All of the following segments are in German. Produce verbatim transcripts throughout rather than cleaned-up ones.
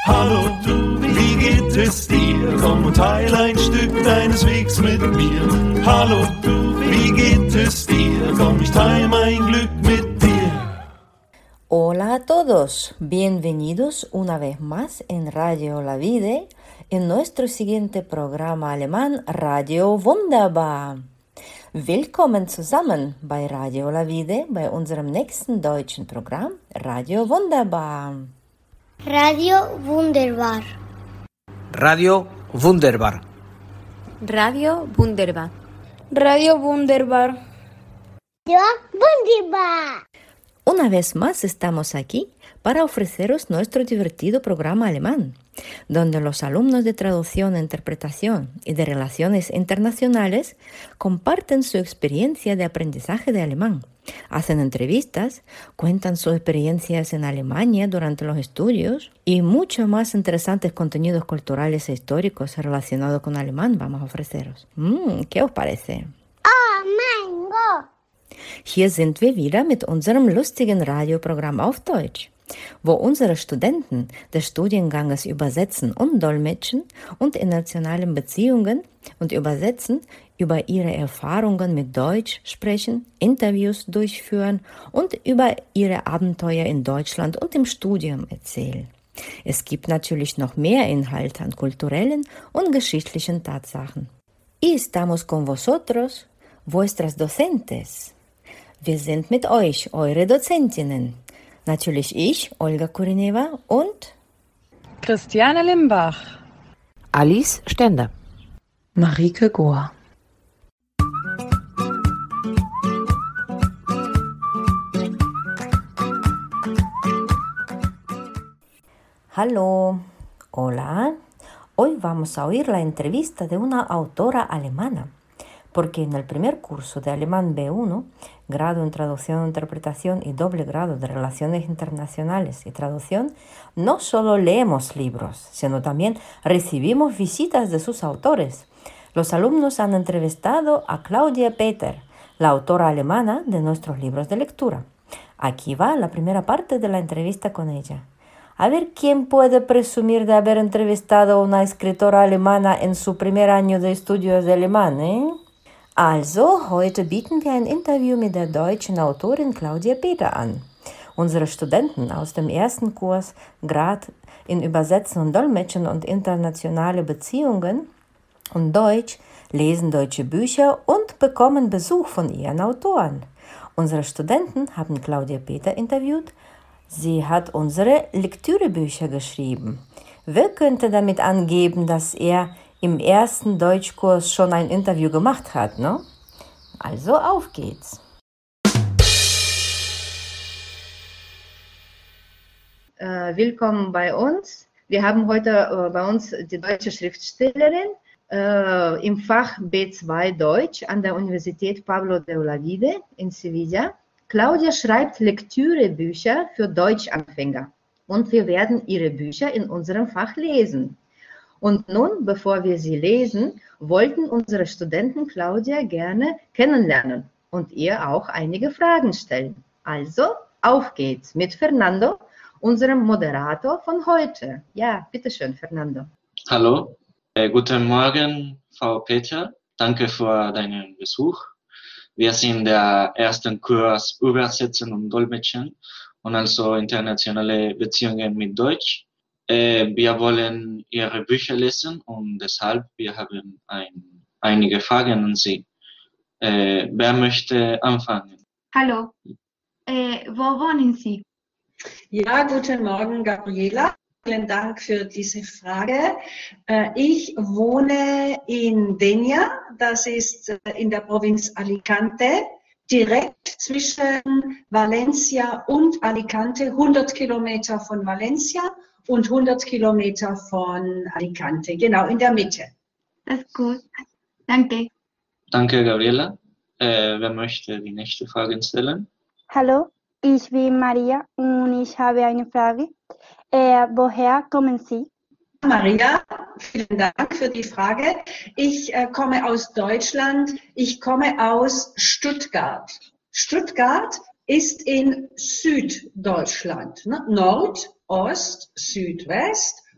Hallo du, wie geht es dir? Komm und teile ein Stück deines Wegs mit mir. Hallo du, wie geht es dir? Komm, ich teile mein Glück mit dir. Hola a todos, bienvenidos una vez más en Radio La Vida, en nuestro siguiente programa alemán Radio Wunderbar. Willkommen zusammen bei Radio La Vida, bei unserem nächsten deutschen Programm Radio Wunderbar. Radio Wunderbar. Radio Wunderbar. Radio Wunderbar. Radio Wunderbar. Radio Wunderbar. Una vez más estamos aquí para ofreceros nuestro divertido programa alemán, donde los alumnos de traducción, interpretación y de relaciones internacionales comparten su experiencia de aprendizaje de alemán, hacen entrevistas, cuentan sus experiencias en Alemania durante los estudios y muchos más interesantes contenidos culturales e históricos relacionados con alemán vamos a ofreceros. Mm, ¿Qué os parece? Oh mein Gott! Hier sind wir wieder mit unserem lustigen Radioprogramm auf Deutsch, wo unsere Studenten des Studienganges Übersetzen und Dolmetschen und internationalen Beziehungen und Übersetzen über ihre Erfahrungen mit Deutsch sprechen, Interviews durchführen und über ihre Abenteuer in Deutschland und im Studium erzählen. Es gibt natürlich noch mehr Inhalte an kulturellen und geschichtlichen Tatsachen. Y estamos con vosotros, vuestras docentes. Wir sind mit euch, eure Dozentinnen. Natürlich ich, Olga Kurineva und Christiane Limbach. Alice Stender. Marike Gohr. Hallo, hola. Hoy vamos a oír la entrevista de una autora alemana, porque en el primer curso de Alemán B uno, grado en Traducción, Interpretación y doble grado de Relaciones Internacionales y Traducción, no solo leemos libros, sino también recibimos visitas de sus autores. Los alumnos han entrevistado a Claudia Peter, la autora alemana de nuestros libros de lectura. Aquí va la primera parte de la entrevista con ella. A ver quién puede presumir de haber entrevistado a una escritora alemana en su primer año de estudios de alemán, ¿eh? Also, heute bieten wir ein Interview mit der deutschen Autorin Claudia Peter an. Unsere Studenten aus dem ersten Kurs, Grad in Übersetzen und Dolmetschen und internationale Beziehungen und Deutsch, lesen deutsche Bücher und bekommen Besuch von ihren Autoren. Unsere Studenten haben Claudia Peter interviewt. Sie hat unsere Lektürebücher geschrieben. Wer könnte damit angeben, dass er im ersten Deutschkurs schon ein Interview gemacht hat, ne? Also auf geht's. Äh, willkommen bei uns. Wir haben heute äh, bei uns die deutsche Schriftstellerin äh, im Fach B zwei Deutsch an der Universität Pablo de Olavide in Sevilla. Claudia schreibt Lektürebücher für Deutschanfänger und wir werden ihre Bücher in unserem Fach lesen. Und nun, bevor wir sie lesen, wollten unsere Studenten Claudia gerne kennenlernen und ihr auch einige Fragen stellen. Also, auf geht's mit Fernando, unserem Moderator von heute. Ja, bitteschön, Fernando. Hallo, äh, guten Morgen, Frau Peter. Danke für deinen Besuch. Wir sind der ersten Kurs Übersetzen und Dolmetschen und also internationale Beziehungen mit Deutsch. Wir wollen Ihre Bücher lesen und deshalb wir haben ein, einige Fragen an Sie. Äh, wer möchte anfangen? Hallo, äh, wo wohnen Sie? Ja, guten Morgen, Gabriela. Vielen Dank für diese Frage. Äh, ich wohne in Denia, das ist äh, in der Provinz Alicante, direkt zwischen Valencia und Alicante, hundert Kilometer von Valencia und hundert Kilometer von Alicante, genau in der Mitte. Das ist gut. Danke. Danke, Gabriela. Äh, wer möchte die nächste Frage stellen? Hallo, ich bin Maria und ich habe eine Frage. Äh, woher kommen Sie? Maria, vielen Dank für die Frage. Ich äh, komme aus Deutschland. Ich komme aus Stuttgart. Stuttgart ist in Süddeutschland, ne? Nord, Ost, Südwest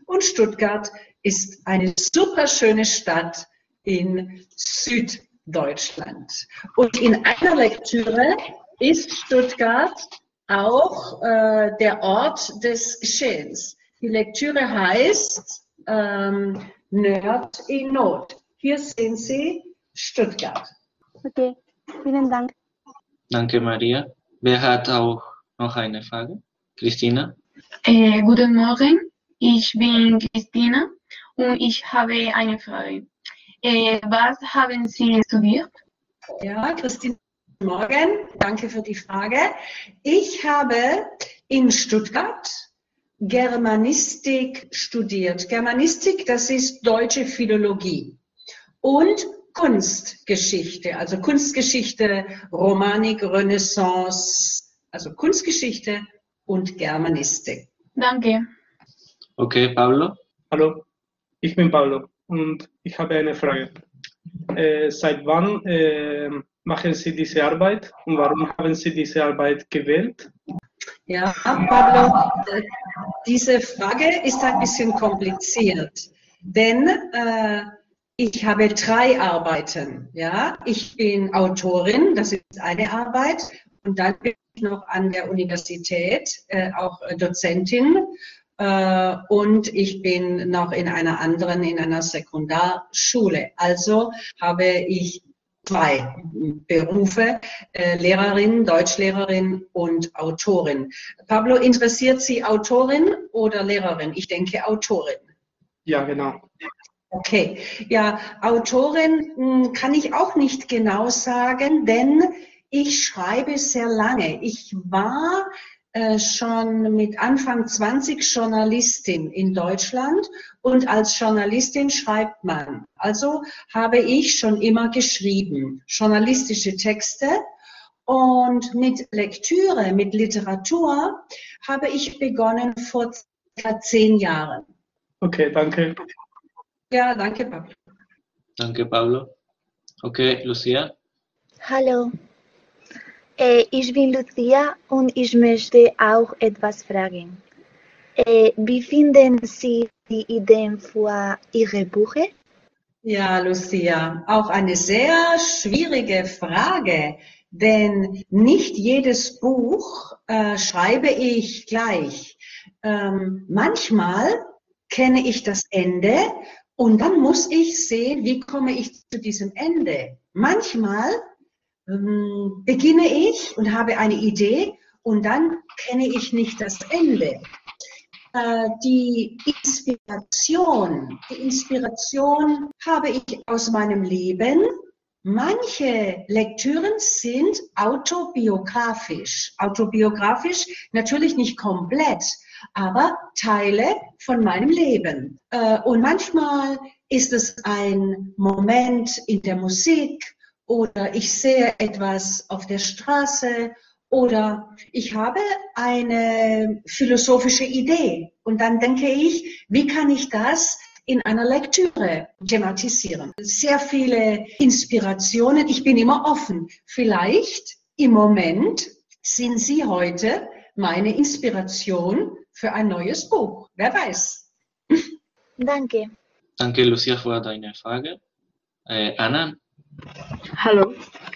Und Stuttgart ist eine super schöne Stadt in Süddeutschland. Und in einer Lektüre ist Stuttgart auch äh, der Ort des Geschehens. Die Lektüre heißt ähm, Nerd in Not. Hier sehen Sie Stuttgart. Okay, vielen Dank. Danke, Maria. Wer hat auch noch eine Frage? Christina? Äh, guten Morgen, ich bin Christina und ich habe eine Frage. Äh, was haben Sie studiert? Ja, Christina, guten Morgen. Danke für die Frage. Ich habe in Stuttgart Germanistik studiert. Germanistik, das ist deutsche Philologie. Und Kunstgeschichte, also Kunstgeschichte, Romanik, Renaissance, also Kunstgeschichte und Germanistik. Danke. Okay, Pablo? Hallo, ich bin Pablo und ich habe eine Frage. Äh, seit wann äh, machen Sie diese Arbeit und warum haben Sie diese Arbeit gewählt? Ja, Pablo, diese Frage ist ein bisschen kompliziert, denn äh, ich habe drei Arbeiten. Ja? Ich bin Autorin, das ist eine Arbeit, und dann bin ich noch an der Universität, äh, auch Dozentin, äh, und ich bin noch in einer anderen, in einer Sekundarschule. Also habe ich zwei Berufe, äh, Lehrerin, Deutschlehrerin und Autorin. Pablo, interessiert Sie Autorin oder Lehrerin? Ich denke Autorin. Ja, genau. Okay, ja, Autorin mh, kann ich auch nicht genau sagen, denn ich schreibe sehr lange. Ich war äh, schon mit Anfang zwanzig Journalistin in Deutschland und als Journalistin schreibt man. Also habe ich schon immer geschrieben, journalistische Texte, und mit Lektüre, mit Literatur habe ich begonnen vor circa zehn Jahren. Okay, danke. Ja, danke, Pablo. Danke, Pablo. Okay, Lucia? Hallo, äh, ich bin Lucia und ich möchte auch etwas fragen. Äh, wie finden Sie die Ideen für Ihre Bücher? Ja, Lucia, auch eine sehr schwierige Frage, denn nicht jedes Buch äh, schreibe ich gleich. Ähm, manchmal kenne ich das Ende und dann muss ich sehen, wie komme ich zu diesem Ende. Manchmal ähm, beginne ich und habe eine Idee und dann kenne ich nicht das Ende. Äh, die Inspiration, die Inspiration habe ich aus meinem Leben. Manche Lektüren sind autobiografisch. Autobiografisch natürlich nicht komplett, aber Teile von meinem Leben. Und manchmal ist es ein Moment in der Musik oder ich sehe etwas auf der Straße oder ich habe eine philosophische Idee und dann denke ich, wie kann ich das in einer Lektüre thematisieren? Sehr viele Inspirationen. Ich bin immer offen. Vielleicht im Moment sind Sie heute meine Inspiration für ein neues Buch. Wer weiß. Danke. Danke, Lucia, für deine Frage. Äh, Anna? Hallo,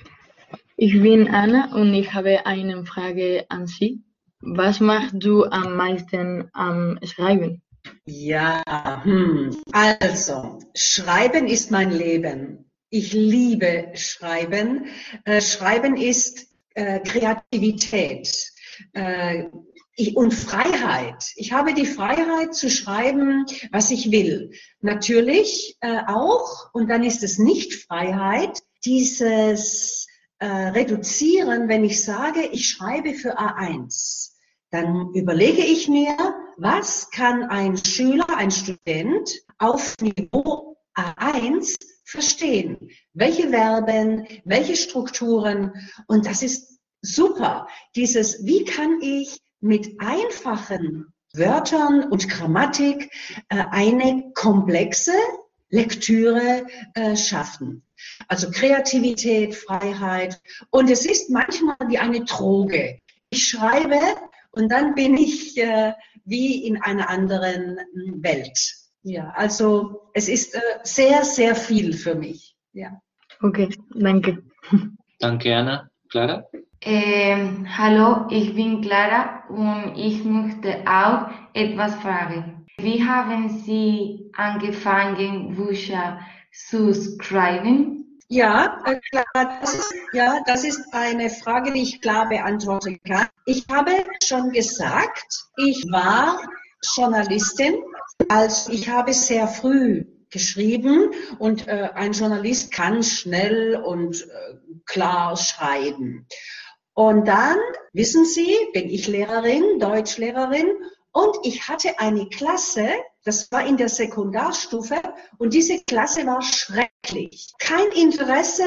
ich bin Anna und ich habe eine Frage an Sie. Was machst du am meisten am Schreiben? Ja, hm. Also, Schreiben ist mein Leben. Ich liebe Schreiben. Äh, Schreiben ist äh, Kreativität. Äh, Ich, und Freiheit. Ich habe die Freiheit zu schreiben, was ich will. Natürlich äh, auch, und dann ist es nicht Freiheit, dieses äh, Reduzieren, wenn ich sage, ich schreibe für A eins. Dann überlege ich mir, was kann ein Schüler, ein Student auf Niveau A eins verstehen? Welche Verben, welche Strukturen? Und das ist super. Dieses, wie kann ich mit einfachen Wörtern und Grammatik äh, eine komplexe Lektüre äh, schaffen. Also Kreativität, Freiheit. Und es ist manchmal wie eine Droge. Ich schreibe und dann bin ich äh, wie in einer anderen Welt. Ja, also es ist äh, sehr, sehr viel für mich. Ja. Okay, danke. Danke, Anna. Clara? Ähm, hallo, ich bin Clara und ich möchte auch etwas fragen. Wie haben Sie angefangen, Bücher zu schreiben? Ja, äh, klar, das ist, ja, das ist eine Frage, die ich klar beantworten kann. Ich habe schon gesagt, ich war Journalistin, also ich habe sehr früh geschrieben und äh, ein Journalist kann schnell und äh, klar schreiben. Und dann, wissen Sie, bin ich Lehrerin, Deutschlehrerin und ich hatte eine Klasse, das war in der Sekundarstufe und diese Klasse war schrecklich. Kein Interesse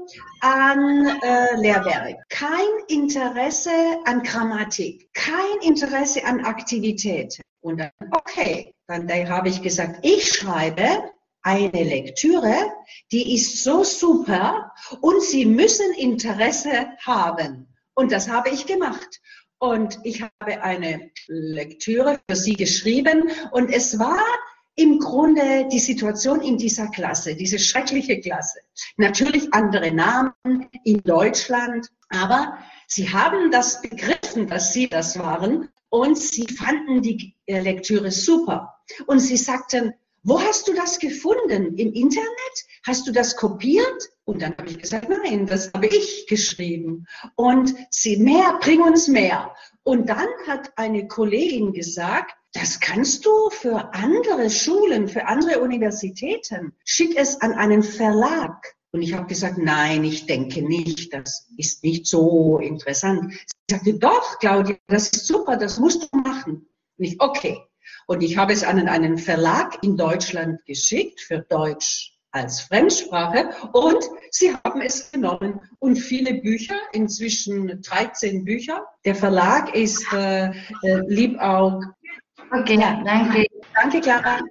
an äh, Lehrwerk, kein Interesse an Grammatik, kein Interesse an Aktivität. Und dann, okay, dann, dann habe ich gesagt, ich schreibe eine Lektüre, die ist so super und Sie müssen Interesse haben. Und das habe ich gemacht. Und ich habe eine Lektüre für Sie geschrieben und es war im Grunde die Situation in dieser Klasse, diese schreckliche Klasse. Natürlich andere Namen in Deutschland, aber sie haben das begriffen, dass sie das waren und sie fanden die Lektüre super. Und sie sagten, wo hast du das gefunden? Im Internet? Hast du das kopiert? Und dann habe ich gesagt, nein, das habe ich geschrieben. Und sie mehr, bring uns mehr. Und dann hat eine Kollegin gesagt, das kannst du für andere Schulen, für andere Universitäten. Schick es an einen Verlag. Und ich habe gesagt, nein, ich denke nicht, das ist nicht so interessant. Sie sagte, doch, Claudia, das ist super, das musst du machen. Und ich, okay. Und ich habe es an einen Verlag in Deutschland geschickt, für Deutsch als Fremdsprache. Und sie haben es genommen. Und viele Bücher, inzwischen dreizehn Bücher. Der Verlag ist äh, äh, Liebaug. Okay, ja, danke. Danke, Clara.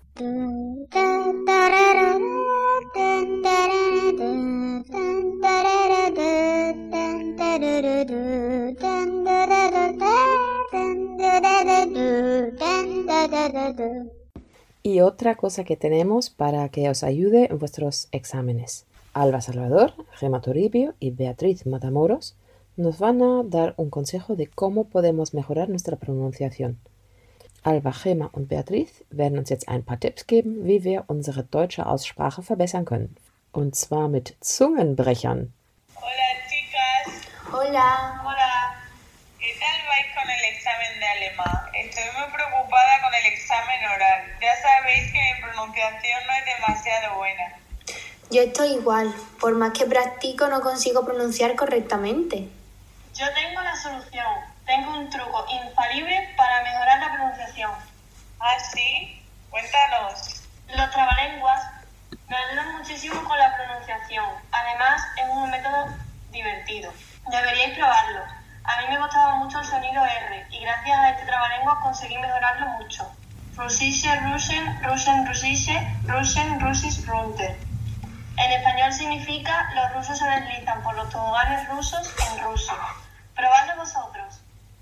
Y otra cosa que tenemos para que os ayude en vuestros exámenes. Alba Salvador, Gemma Toribio y Beatriz Matamoros nos van a dar un consejo de cómo podemos mejorar nuestra pronunciación. Alba, Gemma und Beatriz werden uns jetzt ein paar Tipps geben, wie wir unsere deutsche Aussprache verbessern können. Und zwar mit Zungenbrechern. Hola, chicas. Hola. Hola. ¿Qué tal vais con el examen de alemán? Estoy muy preocupada con el examen oral. Ya sabéis que mi pronunciación no es demasiado buena. Yo estoy igual. Por más que practico, no consigo pronunciar correctamente. Yo tengo la solución. Tengo un truco infalible para mejorar la pronunciación. ¿Ah, sí? Cuéntanos. Los trabalenguas me ayudan muchísimo con la pronunciación. Además, es un método divertido. Deberíais probarlo. A mí me gustaba mucho el sonido R y gracias a este trabalenguas conseguí mejorarlo mucho. Russische, Russen, Russen, Russische, Russen, Russis, Runter. En español significa los rusos se deslizan por los toboganes rusos en ruso. Probadlo vosotros.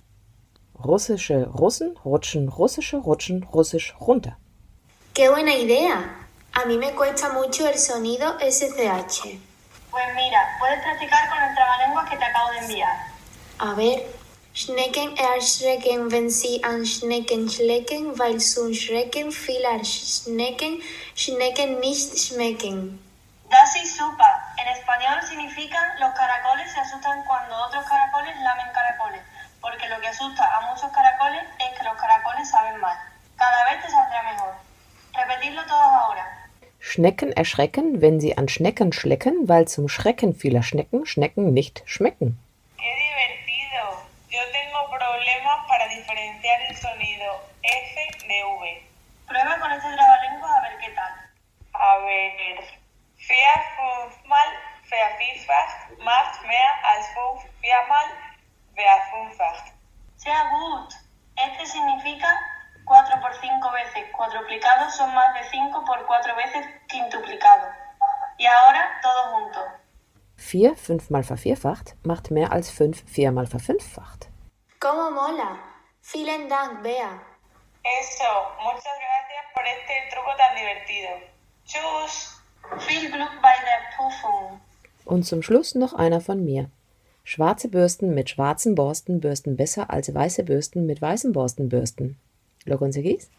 Russische Russen rutschen, russische rutschen, russisch runter. ¡Qué buena idea! A mí me cuesta mucho el sonido ese ce hache. Pues mira, puedes practicar con el trabalenguas que te acabo de enviar. A ver. Schnecken erschrecken, wenn sie an Schnecken schlecken, weil zum Schrecken viele Schnecken, Schnecken nicht schmecken. Das ist super. En español significa los caracoles se asustan cuando otros caracoles lamen caracoles, porque lo que asusta a muchos caracoles es que los caracoles saben mal. Cada vez te saldrá mejor. Repetidlo todos ahora. Schnecken erschrecken, wenn sie an Schnecken schlecken, weil zum Schrecken vieler Schnecken Schnecken nicht schmecken. ¡Qué divertido! Yo tengo problemas para diferenciar el sonido F de V. Prueba con este trabalenguas a ver qué tal. A ver... Vier, fünfmal vervielfacht macht mehr als fünf, viermal verfünffacht. Sehr gut. Este significa cuatro por cinco veces cuadruplicado son más de cinco por cuatro veces quintuplicado. Y ahora todo junto. vier fünfmal vervierfacht macht mehr als fünf viermal verfünffacht. ¡Cómo mola! Vielen Dank, Bea. Eso, muchas gracias por este truco tan divertido. Tschüss. Viel Glück bei der Prüfung. Und zum Schluss noch einer von mir. Schwarze Bürsten mit schwarzen Borsten bürsten besser als weiße Bürsten mit weißen Borsten bürsten. ¿Lo conseguís?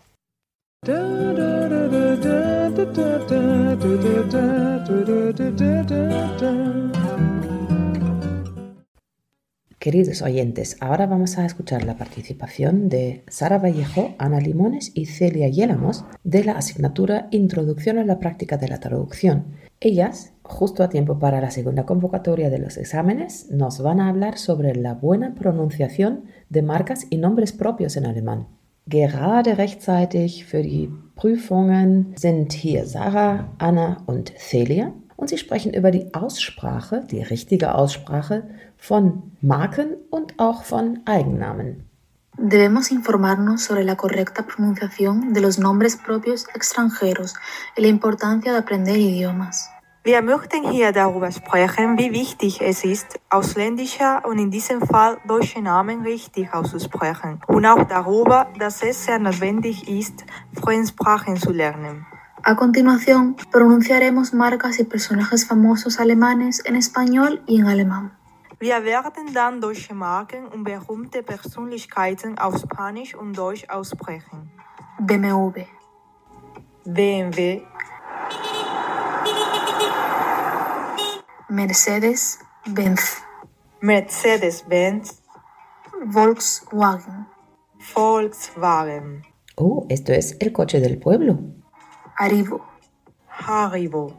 Queridos oyentes, ahora vamos a escuchar la participación de Sara Vallejo, Ana Limones y Celia Yélamos de la asignatura Introducción a la práctica de la traducción. Ellas, justo a tiempo para la segunda convocatoria de los exámenes, nos van a hablar sobre la buena pronunciación de marcas y nombres propios en alemán. Gerade rechtzeitig für die Prüfungen sind hier Sarah, Anna und Celia. Und sie sprechen über die Aussprache, die richtige Aussprache von Marken und auch von Eigennamen. Debemos informarnos sobre la correcta pronunciación de los nombres propios extranjeros y la importancia de aprender idiomas. Wir möchten hier darüber sprechen, wie wichtig es ist, ausländische und in diesem Fall deutsche Namen richtig auszusprechen und auch darüber, dass es sehr notwendig ist, Fremdsprachen zu lernen. A continuación, pronunciaremos marcas y personajes famosos alemanes en español y en alemán. Wir werden dann deutsche Marken und berühmte Persönlichkeiten auf Spanisch und Deutsch aussprechen. B M W, B M W, Mercedes-Benz, Mercedes-Benz, Volkswagen, Volkswagen. Oh, esto es el coche del pueblo. Haribo, Haribo,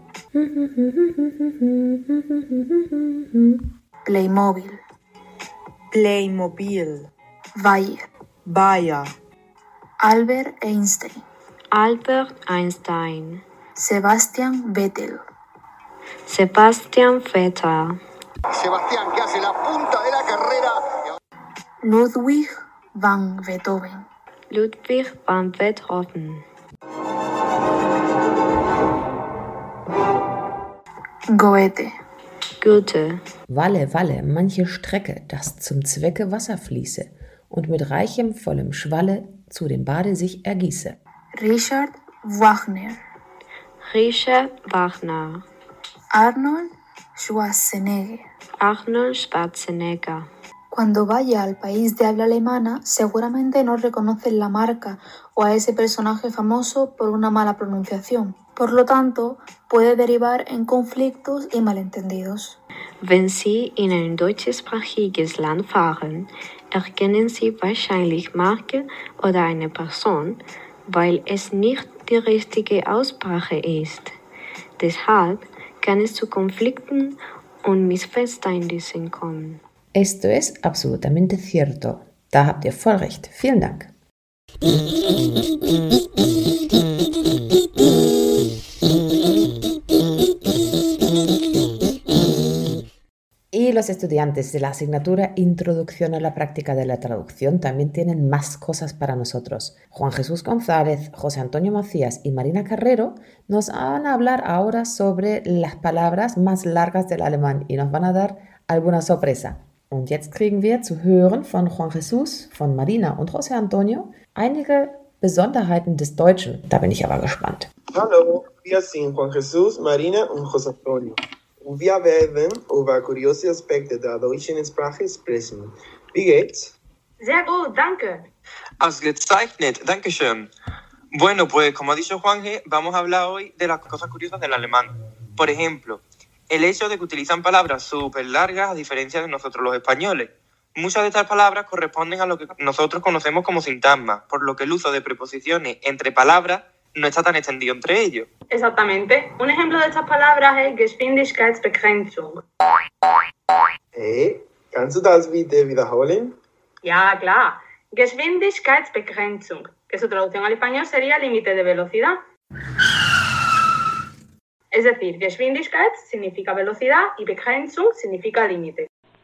Playmobil, Playmobil, Bayer, Bayer, Albert Einstein, Albert Einstein, Sebastian Vettel, Sebastian Vettel, Sebastián, que hace la punta de la carrera. Ludwig van Beethoven, Ludwig van Beethoven, Goethe, Goethe, Walle, Walle, manche Strecke, dass zum Zwecke Wasser fließe und mit reichem, vollem Schwalle zu dem Bade sich ergieße. Richard Wagner, Richard Wagner, Arnold Schwarzenegger, Arnold Schwarzenegger. Cuando vaya al país de habla alemana, seguramente no reconocen la marca o a ese personaje famoso por una mala pronunciación. Por lo tanto, puede derivar en conflictos y malentendidos. Wenn Sie in ein deutschsprachiges Land fahren, erkennen Sie wahrscheinlich Marke oder eine Person, weil es nicht die richtige Aussprache ist. Deshalb kann es zu Konflikten und Missverständnissen kommen. Esto es absolutamente cierto. Da habt ihr voll recht. Vielen Dank. Y los estudiantes de la asignatura Introducción a la práctica de la traducción también tienen más cosas para nosotros. Juan Jesús González, José Antonio Macías y Marina Carrero nos van a hablar ahora sobre las palabras más largas del alemán y nos van a dar alguna sorpresa. Und jetzt kriegen wir zu hören von Juan Jesús, von Marina und José Antonio einige Besonderheiten des Deutschen. Da bin ich aber gespannt. Hallo, wir sind Juan Jesús, Marina und José Antonio. Und wir werden über kuriose Aspekte der deutschen Sprache sprechen. Wie geht's? Sehr gut, danke. Ausgezeichnet, danke schön. Bueno, pues como ha dicho Juanje, vamos a hablar hoy de las cosas curiosas del alemán. Por ejemplo, el hecho de que utilizan palabras súper largas a diferencia de nosotros los españoles. Muchas de estas palabras corresponden a lo que nosotros conocemos como sintagmas, por lo que el uso de preposiciones entre palabras no está tan extendido entre ellos. Exactamente. Un ejemplo de estas palabras es Geschwindigkeitsbegrenzung. Hey, kannst du das bitte wiederholen? Ja, klar. Geschwindigkeitsbegrenzung, que su traducción al español sería límite de velocidad. Es decir, Geschwindigkeit significa velocidad y Begrenzung significa límite.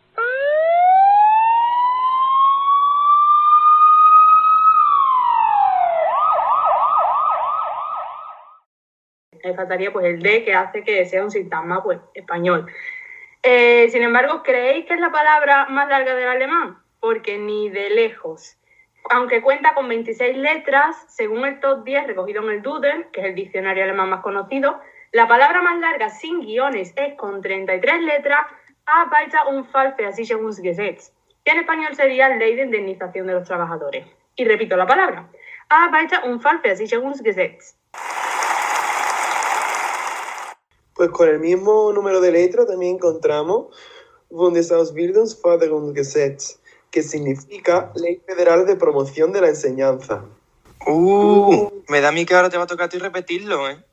Le faltaría pues el de, que hace que sea un sintagma pues español. Eh, sin embargo, ¿creéis que es la palabra más larga del alemán? Porque ni de lejos. aunque cuenta con veintiséis letras, según el top diez recogido en el Duden, que es el diccionario alemán más conocido, la palabra más larga sin guiones es con treinta y tres letras Arbeiterunfallversicherungsgesetz, que en español sería Ley de Indemnización de los Trabajadores. Y repito la palabra, Arbeiterunfallversicherungsgesetz. Pues con el mismo número de letras también encontramos Bundesausbildungsförderungsgesetz, que significa Ley Federal de Promoción de la Enseñanza. Uh, me da a mí que ahora te va a tocar a ti repetirlo, ¿eh?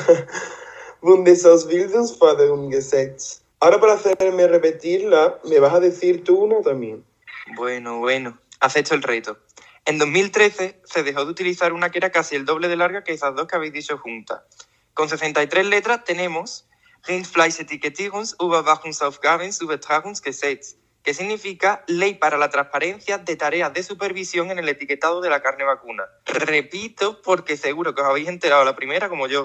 Bundesausbildungsförderungsgesetz. Ahora para hacerme repetirla, me vas a decir tú una también. Bueno, bueno, acepto el reto. En dos mil trece se dejó de utilizar una que era casi el doble de larga que esas dos que habéis dicho juntas. Con sesenta y tres letras tenemos Rindfleischetikettierungsüberwachungsaufgabensübertragungsgesetz, que significa Ley para la transparencia de tareas de supervisión en el etiquetado de la carne vacuna. Repito porque seguro que os habéis enterado la primera como yo.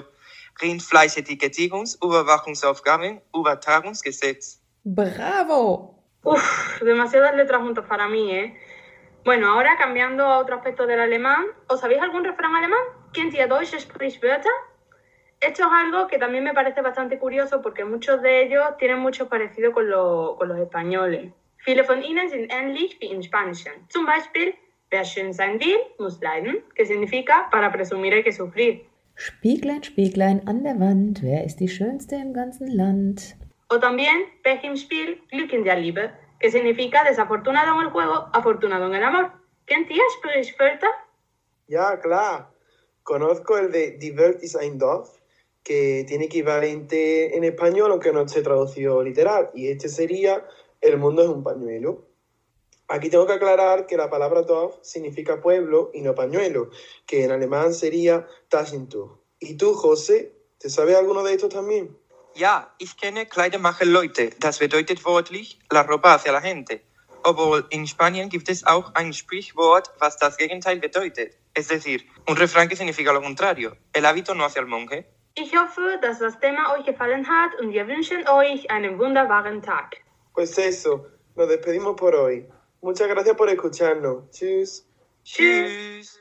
Rindfleischetikettierungsüberwachungsaufgabenübertragungsgesetz. ¡Bravo! Uf, demasiadas letras juntas para mí, ¿eh? Bueno, ahora cambiando a otro aspecto del alemán, ¿os sabéis algún refrán alemán? ¿Kennt ihr deutsche Sprichwörter? Esto es algo que también me parece bastante curioso porque muchos de ellos tienen mucho parecido con, lo, con los españoles. Viele von ihnen sind ähnlich wie im Spanischen. Zum Beispiel, wer schön sein will, muss leiden, que significa para presumir hay que sufrir. Spieglein, Spieglein an der Wand, wer ist die Schönste im ganzen Land? O también, Pech im Spiel, Glück in der Liebe, que significa desafortunado en el juego, afortunado en el amor. ¿Kennt ihr Sprichwörter? Ya, claro. Conozco el de Die Welt ist ein Dorf, que tiene equivalente en español, aunque no esté traducido literal, y este sería el mundo es un pañuelo. Aquí tengo que aclarar que la palabra Dorf significa pueblo y no pañuelo, que en alemán sería Taschentuch. ¿Y tú, José, te sabes alguno de estos también? Ja, ich kenne Kleider machen Leute. Das bedeutet wörtlich la ropa hacia la gente. Obwohl in Spanien gibt es auch ein Sprichwort, was das Gegenteil bedeutet. Es decir, un refrán que significa lo contrario. El hábito no hacia el monje. Ich hoffe, dass das Thema euch gefallen hat und wir wünschen euch einen wunderbaren Tag. Pues eso, nos despedimos por hoy. Muchas gracias por escucharnos. Tschüss. Tschüss.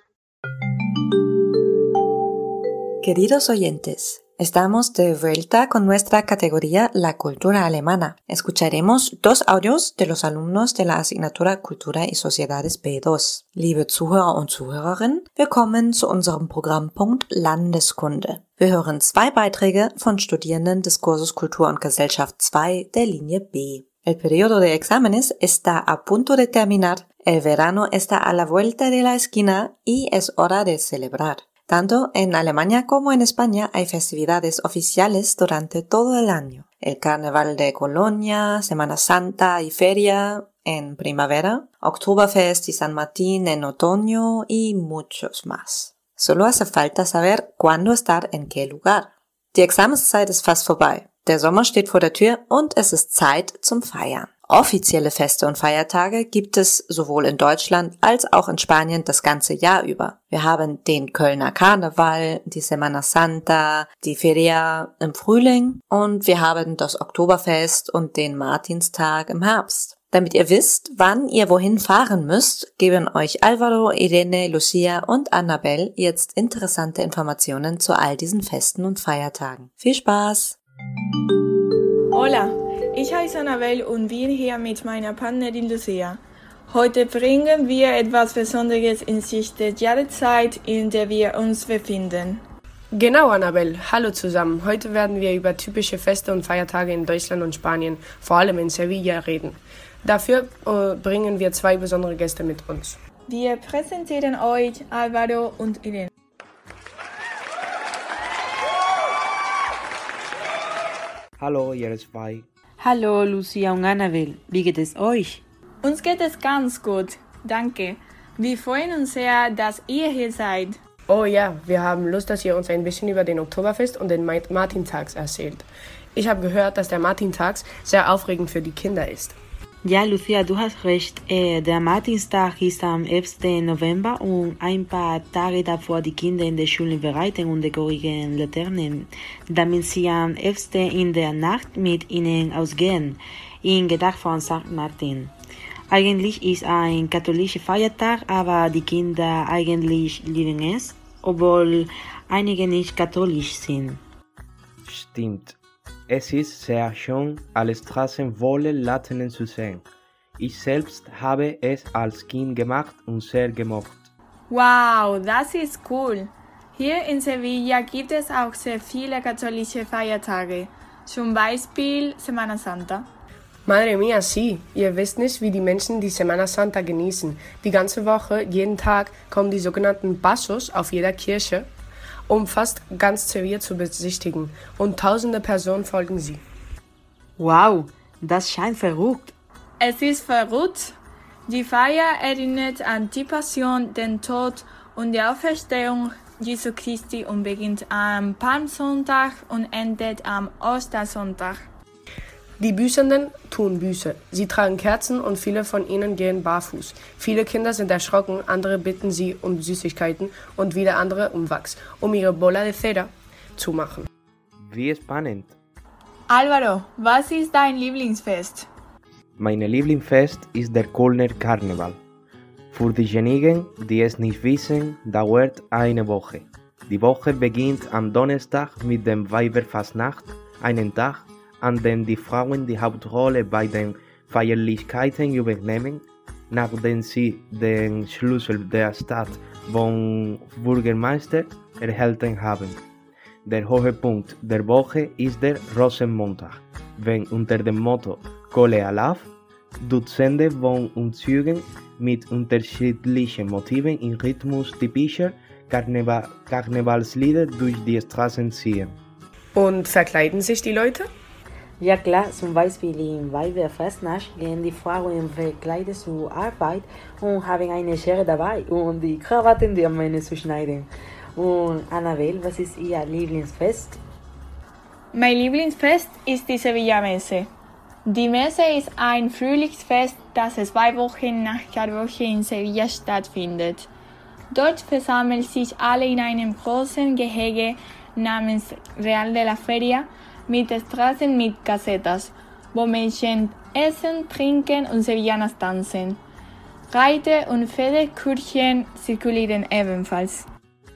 Queridos oyentes, estamos de vuelta con nuestra categoría La Cultura Alemana. Escucharemos dos audios de los alumnos de la Asignatura Cultura y Sociedades B dos. Liebe Zuhörer und Zuhörerinnen, willkommen zu unserem Programmpunkt Landeskunde. Wir hören zwei Beiträge von Studierenden des Kurses Kultur und Gesellschaft zwei der Linie B. El periodo de exámenes está a punto de terminar, el verano está a la vuelta de la esquina y es hora de celebrar. Tanto en Alemania como en España hay festividades oficiales durante todo el año. El Carnaval de Colonia, Semana Santa y Feria en primavera, Oktoberfest y San Martín en otoño y muchos más. Solo hace falta saber cuándo estar en qué lugar. Die Examenszeit ist fast vorbei. Der Sommer steht vor der Tür und es ist Zeit zum Feiern. Offizielle Feste und Feiertage gibt es sowohl in Deutschland als auch in Spanien das ganze Jahr über. Wir haben den Kölner Karneval, die Semana Santa, die Feria im Frühling und wir haben das Oktoberfest und den Martinstag im Herbst. Damit ihr wisst, wann ihr wohin fahren müsst, geben euch Alvaro, Irene, Lucia und Annabelle jetzt interessante Informationen zu all diesen Festen und Feiertagen. Viel Spaß! Hola, ich heiße Annabelle und bin hier mit meiner Partnerin Lucia. Heute bringen wir etwas Besonderes in Sicht der Jahreszeit, in der wir uns befinden. Genau, Annabelle. Hallo zusammen. Heute werden wir über typische Feste und Feiertage in Deutschland und Spanien, vor allem in Sevilla, reden. Dafür äh, bringen wir zwei besondere Gäste mit uns. Wir präsentieren euch Alvaro und Irene. Hallo, ihr zwei. Hallo, Lucia und Annabelle. Wie geht es euch? Uns geht es ganz gut. Danke. Wir freuen uns sehr, dass ihr hier seid. Oh ja, wir haben Lust, dass ihr uns ein bisschen über den Oktoberfest und den Martinstag erzählt. Ich habe gehört, dass der Martinstag sehr aufregend für die Kinder ist. Ja, Lucia, du hast recht. Äh, der Martinstag ist am elften November und ein paar Tage davor die Kinder in der Schule bereiten und dekorieren Laternen, damit sie am elften in der Nacht mit ihnen ausgehen, in Gedenken von Sankt Martin. Eigentlich ist ein katholischer Feiertag, aber die Kinder eigentlich lieben es, obwohl einige nicht katholisch sind. Stimmt. Es ist sehr schön, alle Straßen voller Laternen zu sehen. Ich selbst habe es als Kind gemacht und sehr gemocht. Wow, das ist cool. Hier in Sevilla gibt es auch sehr viele katholische Feiertage, zum Beispiel Semana Santa. Madre mía, sí. Ihr wisst nicht, wie die Menschen die Semana Santa genießen. Die ganze Woche, jeden Tag, kommen die sogenannten Pasos auf jeder Kirche, um fast ganz Sevilla zu besichtigen. Und tausende Personen folgen sie. Wow, das scheint verrückt. Es ist verrückt. Die Feier erinnert an die Passion, den Tod und die Auferstehung Jesu Christi und beginnt am Palmsonntag und endet am Ostersonntag. Die Büßenden tun Büße. Sie tragen Kerzen und viele von ihnen gehen barfuß. Viele Kinder sind erschrocken, andere bitten sie um Süßigkeiten und wieder andere um Wachs, um ihre Bola de Cera zu machen. Wie spannend. Álvaro, was ist dein Lieblingsfest? Mein Lieblingsfest ist der Kölner Karneval. Für diejenigen, die es nicht wissen, dauert eine Woche. Die Woche beginnt am Donnerstag mit dem Weiberfastnacht, einen Tag, an dem die Frauen die Hauptrolle bei den Feierlichkeiten übernehmen, nachdem sie den Schlüssel der Stadt vom Bürgermeister erhalten haben. Der Höhepunkt der Woche ist der Rosenmontag, wenn unter dem Motto Kohle Alav Dutzende von Umzügen mit unterschiedlichen Motiven im Rhythmus typischer Karneval- Karnevalslieder durch die Straßen ziehen. Und verkleiden sich die Leute? Ja klar, zum Beispiel im Weiberfastnacht gehen die Frauen verkleidet zur Arbeit und haben eine Schere dabei, um die Krawatten der Männer zu schneiden. Und Annabel, was ist Ihr Lieblingsfest? Mein Lieblingsfest ist die Sevilla Messe. Die Messe ist ein Frühlingsfest, das zwei Wochen nach Carwoche in Sevilla stattfindet. Dort versammeln sich alle in einem großen Gehege namens Real de la Feria mit Straßen mit Casetas, wo Menschen essen, trinken und Sevillanas tanzen. Reiter- und Pferdekürzchen zirkulieren ebenfalls.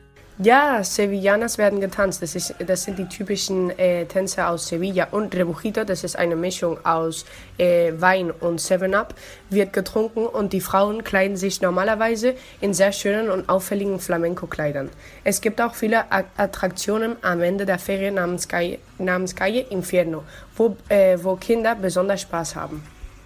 Ja, Sevillanas werden getanzt. Das, ist, das sind die typischen äh, Tänze aus Sevilla. Und Rebujito, das ist eine Mischung aus äh, Wein und seven up, wird getrunken und die Frauen kleiden sich normalerweise in sehr schönen und auffälligen Flamenco-Kleidern. Es gibt auch viele A- Attraktionen am Ende der Ferien namens Calle, namens Calle Infierno, wo, äh, wo Kinder besonders Spaß haben.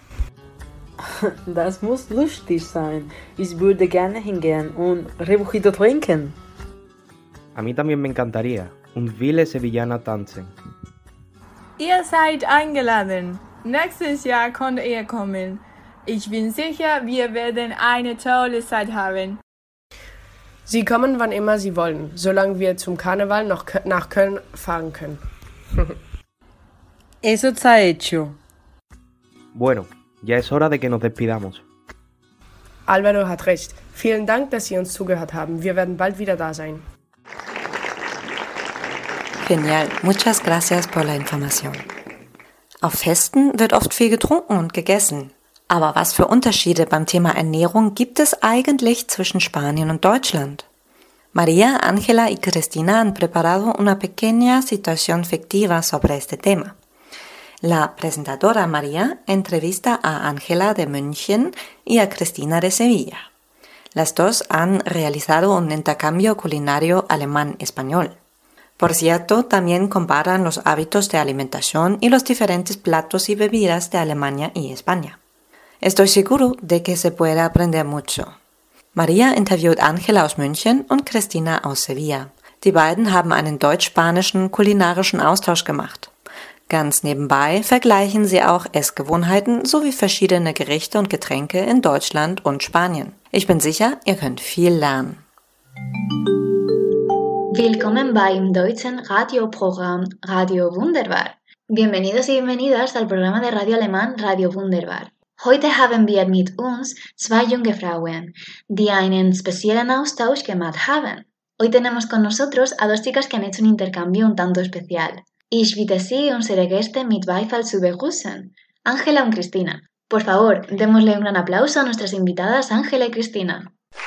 Das muss lustig sein. Ich würde gerne hingehen und Rebujito trinken. A mí también me encantaría. Und viele Sevillaner tanzen. Ihr seid eingeladen. Nächstes Jahr könnt ihr kommen. Ich bin sicher, wir werden eine tolle Zeit haben. Sie kommen, wann immer sie wollen, solange wir zum Karneval noch nach Köln fahren können. Eso está hecho. Bueno, ya es hora de que nos despidamos. Álvaro hat recht. Vielen Dank, dass Sie uns zugehört haben. Wir werden bald wieder da sein. Genial, muchas gracias por la información. Auf Festen wird oft viel getrunken und gegessen. Aber was für Unterschiede beim Thema Ernährung gibt es eigentlich zwischen Spanien und Deutschland? María, Ángela y Cristina han preparado una pequeña situación fictiva sobre este tema. La presentadora María entrevista a Ángela de München y a Cristina de Sevilla. Las dos han realizado un intercambio culinario alemán-español. Por cierto, también comparan los hábitos de alimentación y los diferentes platos y bebidas de Alemania y España. Estoy seguro de que se puede aprender mucho. Maria interviewt Ángela aus München und Cristina aus Sevilla. Die beiden haben einen deutsch-spanischen kulinarischen Austausch gemacht. Ganz nebenbei vergleichen sie auch Essgewohnheiten sowie verschiedene Gerichte und Getränke in Deutschland und Spanien. Ich bin sicher, ihr könnt viel lernen. Willkommen beim deutschen Radioprogramm Radio Wunderbar. Bienvenidos y bienvenidas al programa de radio alemán Radio Wunderbar. Heute haben wir mit uns zwei junge Frauen, die einen speziellen Austausch gemacht haben. Hoy tenemos con nosotros a dos chicas que han hecho un intercambio un tanto especial. Ich bitte Sie, unsere Gäste mit Beifall zu begrüßen, Ángela und Cristina. Por favor, démosle un gran aplauso a nuestras invitadas Ángela y Cristina.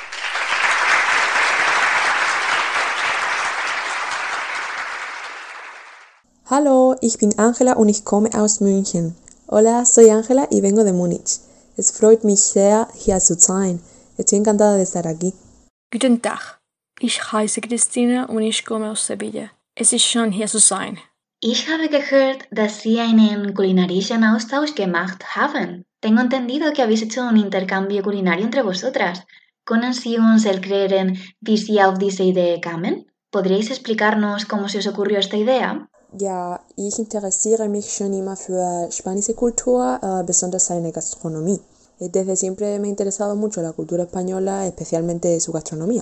Hallo, ich bin Angela und ich komme aus München. Hola, soy Ángela y vengo de Múnich. Es freut mich sehr, hier zu sein. Estoy encantada de estar aquí. Guten Tag, ich heiße Cristina und ich komme aus Sevilla. Es ist schön, hier zu sein. Ich habe gehört, dass Sie einen kulinarischen Austausch gemacht haben. Tengo entendido que habéis hecho un intercambio culinario entre vosotras. ¿Können Sie uns erklären, wie Sie auf diese Idee kamen? ¿Podríais explicarnos cómo se os ocurrió esta idea? Ja, ich interessiere mich schon immer für spanische Kultur, äh, besonders seine Gastronomie. Desde siempre me ha interesado mucho la cultura española, especialmente su gastronomía.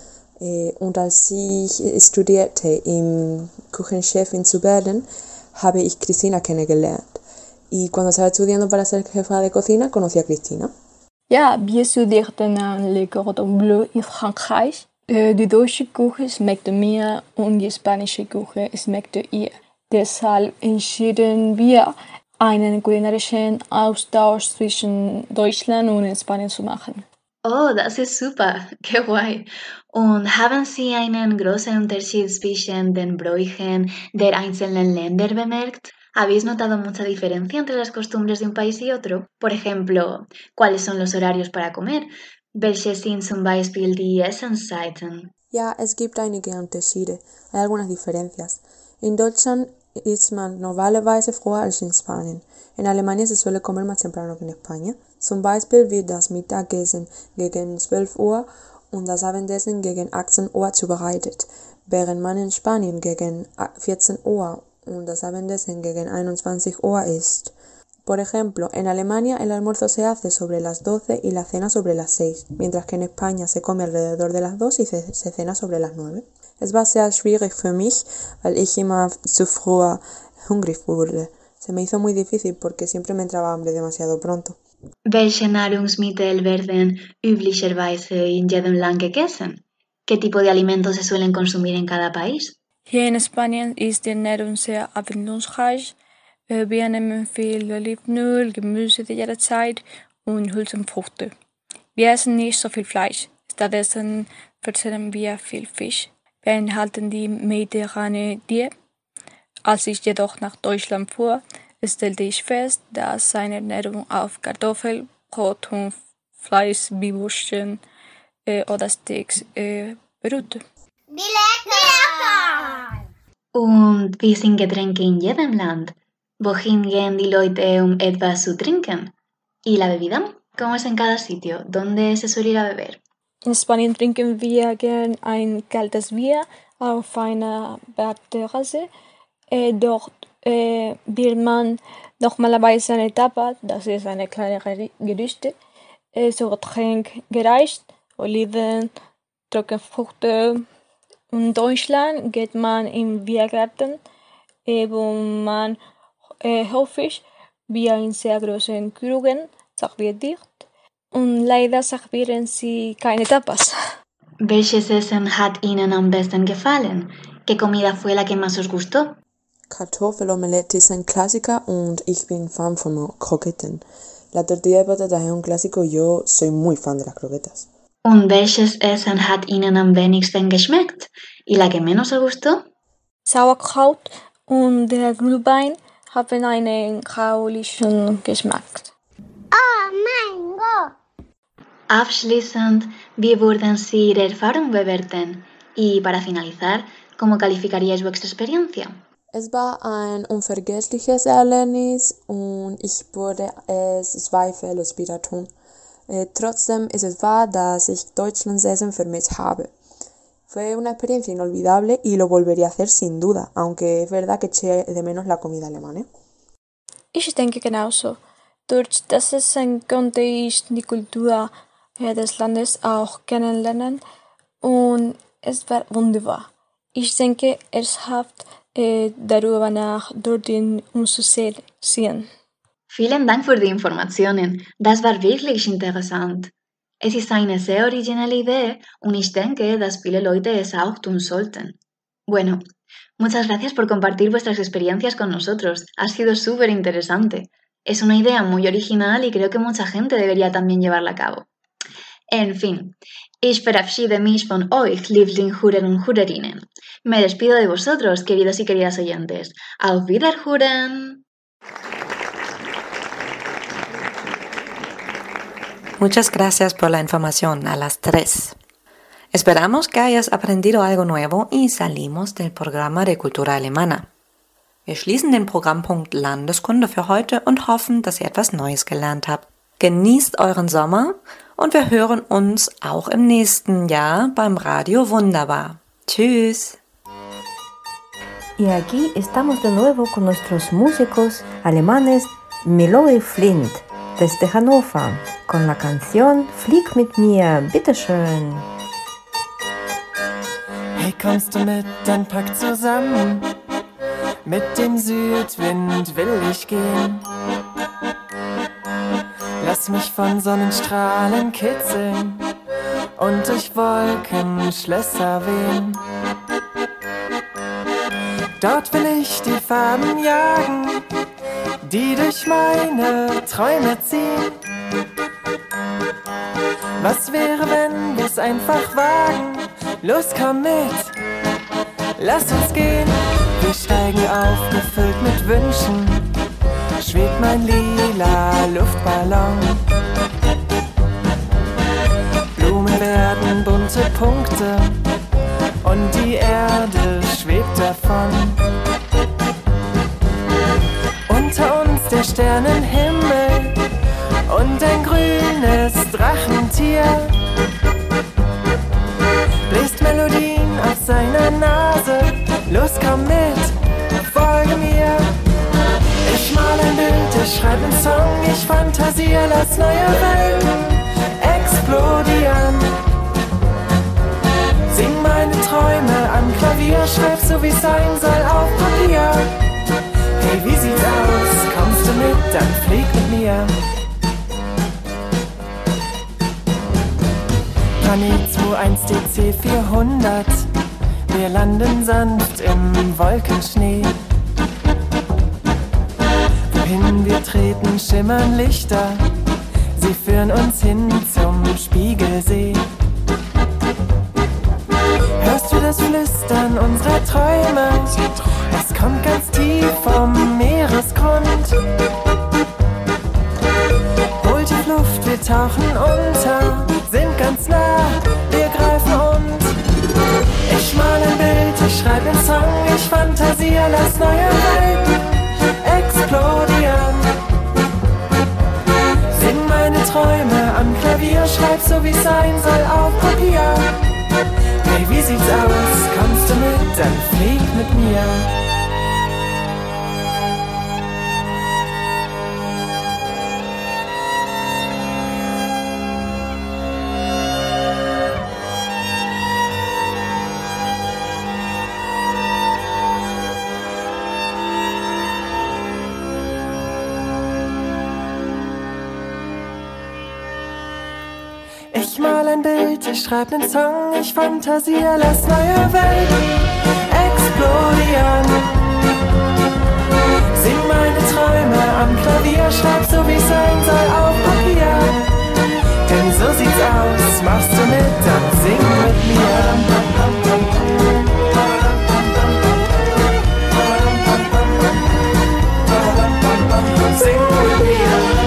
Eh, und als ich studierte im Küchenchefin zu werden, habe ich Cristina kennengelernt. Y cuando estaba estudiando para ser jefa de cocina, conocí a Cristina. Ja, wir studierten an Le Cordon Bleu in Frankreich. Die deutsche Küche schmeckte mir und die spanische Küche schmeckte ihr. Deshalb entschieden wir, einen kulinarischen Austausch zwischen Deutschland und Spanien zu machen. Oh, das ist super, qué guay. Und haben Sie einen großen Unterschied zwischen den Bräuchen der einzelnen Länder bemerkt? ¿Habéis notado mucha diferencia entre las costumbres de un país y otro? Por ejemplo, ¿cuáles son los horarios para comer? Welche sind zum Beispiel die Essenszeiten? Ja, es gibt einige Unterschiede. Hay algunas diferencias. In Deutschland isst man normalerweise früher als in Spanien. En Alemania se suele comer más temprano que en España. Zum Beispiel wird das Mittagessen gegen zwölf Uhr und das Abendessen gegen achtzehn Uhr zubereitet, während man in Spanien gegen vierzehn Uhr und das Abendessen gegen einundzwanzig Uhr isst. Por ejemplo, en Alemania el almuerzo se hace sobre las doce y la cena sobre las seis, mientras que en España se come alrededor de las dos y se, se cena sobre las nueve. Es war sehr schwierig für mich, weil ich immer zu früh hungrig wurde. Se me hizo muy difícil porque siempre me entraba hambre demasiado pronto. Welche Nahrungsmittel werden üblicherweise in jedem Land gegessen? ¿Qué tipo de alimentos se suelen consumir en cada país? Hier in Spanien ist die Ernährung sehr abwechslungsreich. Wir nehmen viel Olivenöl, Gemüse der Jahreszeit und Hülsenfrüchte. Wir essen nicht so viel Fleisch. Stattdessen verzehren wir viel Fisch. Wir enthalten die mediterrane Diät. Als ich jedoch nach Deutschland fuhr, stellte ich fest, dass seine Ernährung auf Kartoffel, Brot und Fleisch wie Würstchen äh, oder Steaks äh, beruhte. Wie lecker! Und wie sind Getränke in jedem Land? Wohin gehen die Leute, um etwas zu trinken? ¿Y la bebida? ¿Cómo es en cada sitio? ¿Dónde se suele ir a beber? In Spanien trinken wir gern ein kaltes Bier auf einer Bergterrasse. Äh, dort äh, wird man normalerweise eine Tapa, das ist eine kleine Gerichte, äh, so Getränk gereicht, Oliven, Trockenfrüchte. In Deutschland geht man im Biergarten, äh, wo man äh, häufig Bier in sehr großen Krügen serviert. Und leider servieren sie keine Tapas. Welches Essen hat Ihnen am besten gefallen? ¿Qué comida fue la que más os gustó? Kartoffelomelette ist ein Klassiker und ich bin Fan von Croquetten. La tortilla de patata es un clásico, yo soy muy fan de las croquetas. Und welches Essen hat Ihnen am wenigsten geschmeckt? ¿Y la que menos os gustó? Sauerkraut und der Glühwein haben einen graulichen Geschmack. Oh mein Gott! Abschließend, wie würden Sie Ihre Erfahrung bewerten? Y para finalizar, ¿cómo calificaríais vuestra experiencia? Es war ein unvergessliches Erlebnis und ich würde es zwei Fellows wieder tun. Eh, trotzdem ist es wahr, dass ich Deutschlands Essen vermisst habe. Fue una experiencia inolvidable y lo volvería a hacer sin duda, aunque es verdad que eché de menos la comida alemana. Ich denke genauso. Durch das Essen konnte ich die Kultur des Landes auch kennenlernen und es war wunderbar. Ich denke ernsthaft äh, darüber nach, dorthin umzusehen. Vielen Dank für die Informationen. Das war wirklich interessant. Es ist eine sehr originelle Idee und ich denke, dass viele Leute es auch tun sollten. Bueno, muchas gracias por compartir vuestras experiencias con nosotros. Ha sido súper interesante. Es una idea muy original y creo que mucha gente debería también llevarla a cabo. En fin, ich verabschiede mich von euch, Liebling-Huren und Hurerinnen. Me despido de vosotros, queridos y queridas oyentes. Auf Wiederhören. Muchas gracias por la información a las tres. Esperamos que hayas aprendido algo nuevo y salimos del Programa de Kultur Alemana. Wir schließen den Programmpunkt Landeskunde für heute und hoffen, dass ihr etwas Neues gelernt habt. Genießt euren Sommer und wir hören uns auch im nächsten Jahr beim Radio Wunderbar. Tschüss. Y aquí estamos de nuevo con nuestros músicos alemanes Meloy Flint desde Hannover con la canción Flieg mit mir, bitteschön. Hey, kommst du mit, dann pack zusammen. Mit dem Südwind will ich gehen. Lass mich von Sonnenstrahlen kitzeln und durch Wolken Schlösser wehen. Dort will ich die Farben jagen, die durch meine Träume ziehen. Was wäre, wenn wir's einfach wagen? Los, komm mit, lass uns gehen. Wir steigen auf, gefüllt mit Wünschen, schwebt mein lila Luftballon. Blumen werden bunte Punkte und die Erde schwebt davon. Unter uns der Sternenhimmel und ein grünes Drachentier bläst Melodien auf seiner Nase. Los, komm mit, folge mir. Ich mal ein Bild, ich schreib einen Song, ich fantasiere, lass neue Welten explodieren. Sing meine Träume am Klavier, schreib so wie's sein soll auf Papier. Hey, wie sieht's aus? Kommst du mit, dann flieg mit mir. Planet zwei eins D C vierhundert, wir landen sanft im Wolkenschnee. Wohin wir treten, schimmern Lichter, sie führen uns hin zum Spiegelsee. Hörst du das Flüstern unserer Träume? Es kommt ganz tief vom Meeresgrund. Holt die Luft, wir tauchen unter, sind ganz nah, wir greifen uns. Ich mal ein Bild, ich schreib einen Song, ich fantasiere, lass neue Welten explodieren. Sing meine Träume am Klavier, schreib so wie's sein soll auf Papier. Hey, wie sieht's aus? Kommst du mit, dann flieg mit mir. Ich mal ein Bild, ich schreib nen Song, ich fantasiere, lass neue Welten explodieren. Sing meine Träume am Klavier, schreib so wie's sein soll auf Papier. Denn so sieht's aus, machst du mit, dann sing mit mir. Sing mit mir.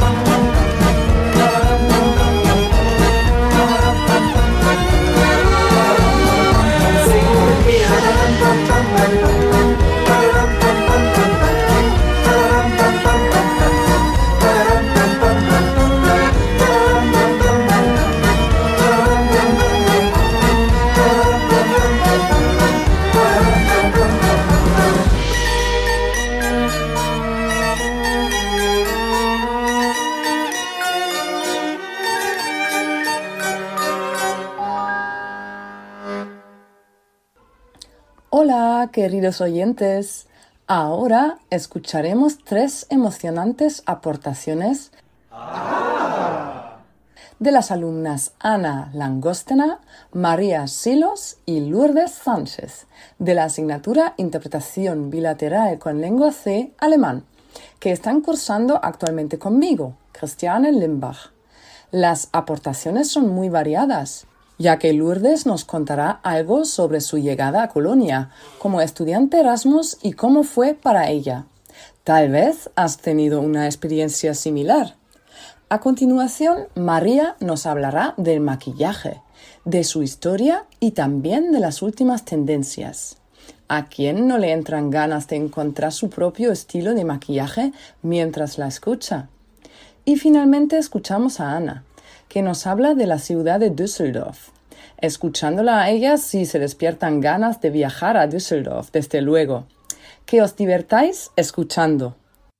Hola, queridos oyentes. Ahora escucharemos tres emocionantes aportaciones ah. de las alumnas Ana Langostena, María Silos y Lourdes Sánchez de la asignatura Interpretación Bilateral con Lengua C Alemán, que están cursando actualmente conmigo, Christiane Limbach. Las aportaciones son muy variadas, ya que Lourdes nos contará algo sobre su llegada a Colonia como estudiante Erasmus y cómo fue para ella. Tal vez has tenido una experiencia similar. A continuación, María nos hablará del maquillaje, de su historia y también de las últimas tendencias. ¿A quién no le entran ganas de encontrar su propio estilo de maquillaje mientras la escucha? Y finalmente escuchamos a Ana, que nos habla de la ciudad de Düsseldorf. Escuchándola a ella sí se despiertan ganas de viajar a Düsseldorf, desde luego. Que os divertáis escuchando.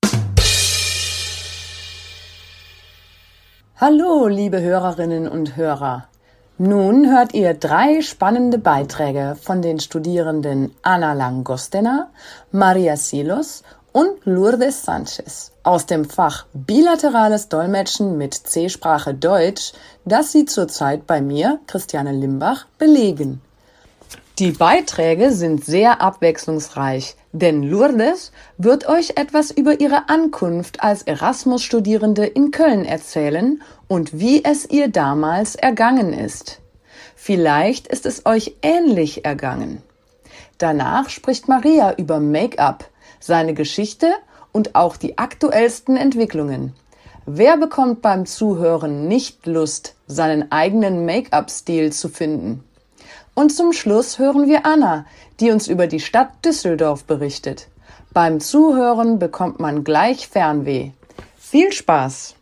Hallo, liebe Hörerinnen und Hörer. Nun hört ihr drei spannende Beiträge von den Studierenden Anna Langostena, Maria Silos und Lourdes Sanchez aus dem Fach Bilaterales Dolmetschen mit C-Sprache Deutsch, das sie zurzeit bei mir, Christiane Limbach, belegen. Die Beiträge sind sehr abwechslungsreich, denn Lourdes wird euch etwas über ihre Ankunft als Erasmus-Studierende in Köln erzählen und wie es ihr damals ergangen ist. Vielleicht ist es euch ähnlich ergangen. Danach spricht Maria über Make-up, seine Geschichte und auch die aktuellsten Entwicklungen. Wer bekommt beim Zuhören nicht Lust, seinen eigenen Make-up-Stil zu finden? Und zum Schluss hören wir Anna, die uns über die Stadt Düsseldorf berichtet. Beim Zuhören bekommt man gleich Fernweh. Viel Spaß!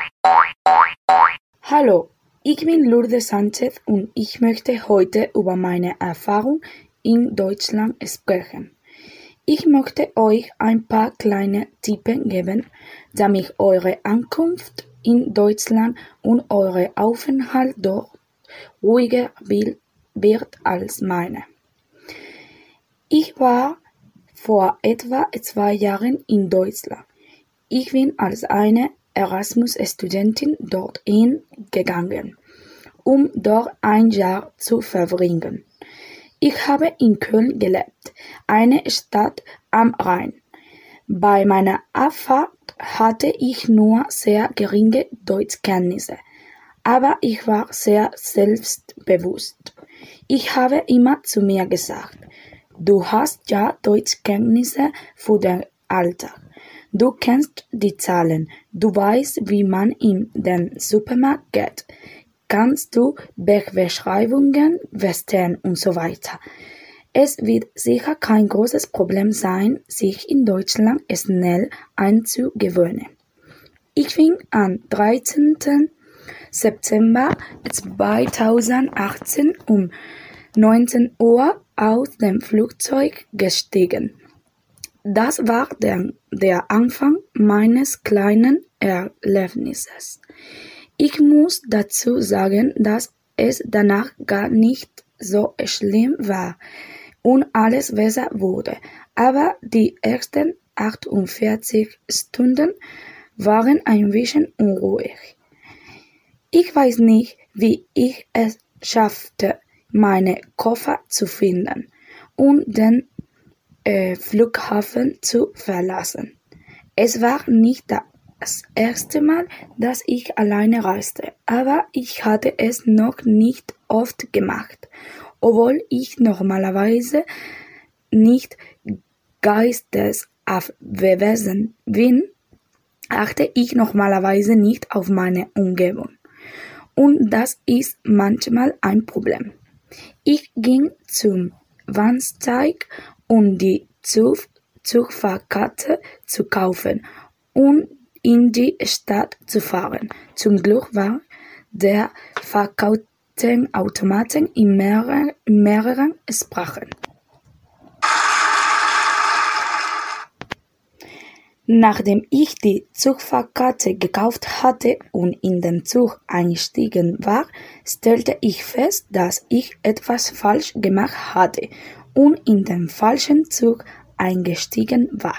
Hallo, ich bin Lourdes Sanchez und ich möchte heute über meine Erfahrung in Deutschland sprechen. Ich möchte euch ein paar kleine Tipps geben, damit eure Ankunft in Deutschland und eure Aufenthalt dort ruhiger wird als meine. Ich war vor etwa zwei Jahren in Deutschland. Ich bin als eine Erasmus-Studentin dorthin gegangen, um dort ein Jahr zu verbringen. Ich habe in Köln gelebt, eine Stadt am Rhein. Bei meiner Abfahrt hatte ich nur sehr geringe Deutschkenntnisse, aber ich war sehr selbstbewusst. Ich habe immer zu mir gesagt, du hast ja Deutschkenntnisse für den Alltag. Du kennst die Zahlen, du weißt, wie man in den Supermarkt geht. Kannst du Beschreibungen verstehen und so weiter. Es wird sicher kein großes Problem sein, sich in Deutschland schnell einzugewöhnen. Ich bin am dreizehnten September zweitausendachtzehn um neunzehn Uhr aus dem Flugzeug gestiegen. Das war der, der Anfang meines kleinen Erlebnisses. Ich muss dazu sagen, dass es danach gar nicht so schlimm war und alles besser wurde, aber die ersten achtundvierzig Stunden waren ein bisschen unruhig. Ich weiß nicht, wie ich es schaffte, meine Koffer zu finden und den äh, Flughafen zu verlassen. Es war nicht das erste Mal, dass ich alleine reiste, aber ich hatte es noch nicht oft gemacht. Obwohl ich normalerweise nicht geistesabwesend bin, achte ich normalerweise nicht auf meine Umgebung. Und das ist manchmal ein Problem. Ich ging zum Bahnsteig, um die Zug- Zugfahrkarte zu kaufen und in die Stadt zu fahren. Zum Glück war der Fahrkartenautomaten in mehreren, in mehreren Sprachen. Nachdem ich die Zugfahrkarte gekauft hatte und in den Zug eingestiegen war, stellte ich fest, dass ich etwas falsch gemacht hatte und in den falschen Zug eingestiegen war.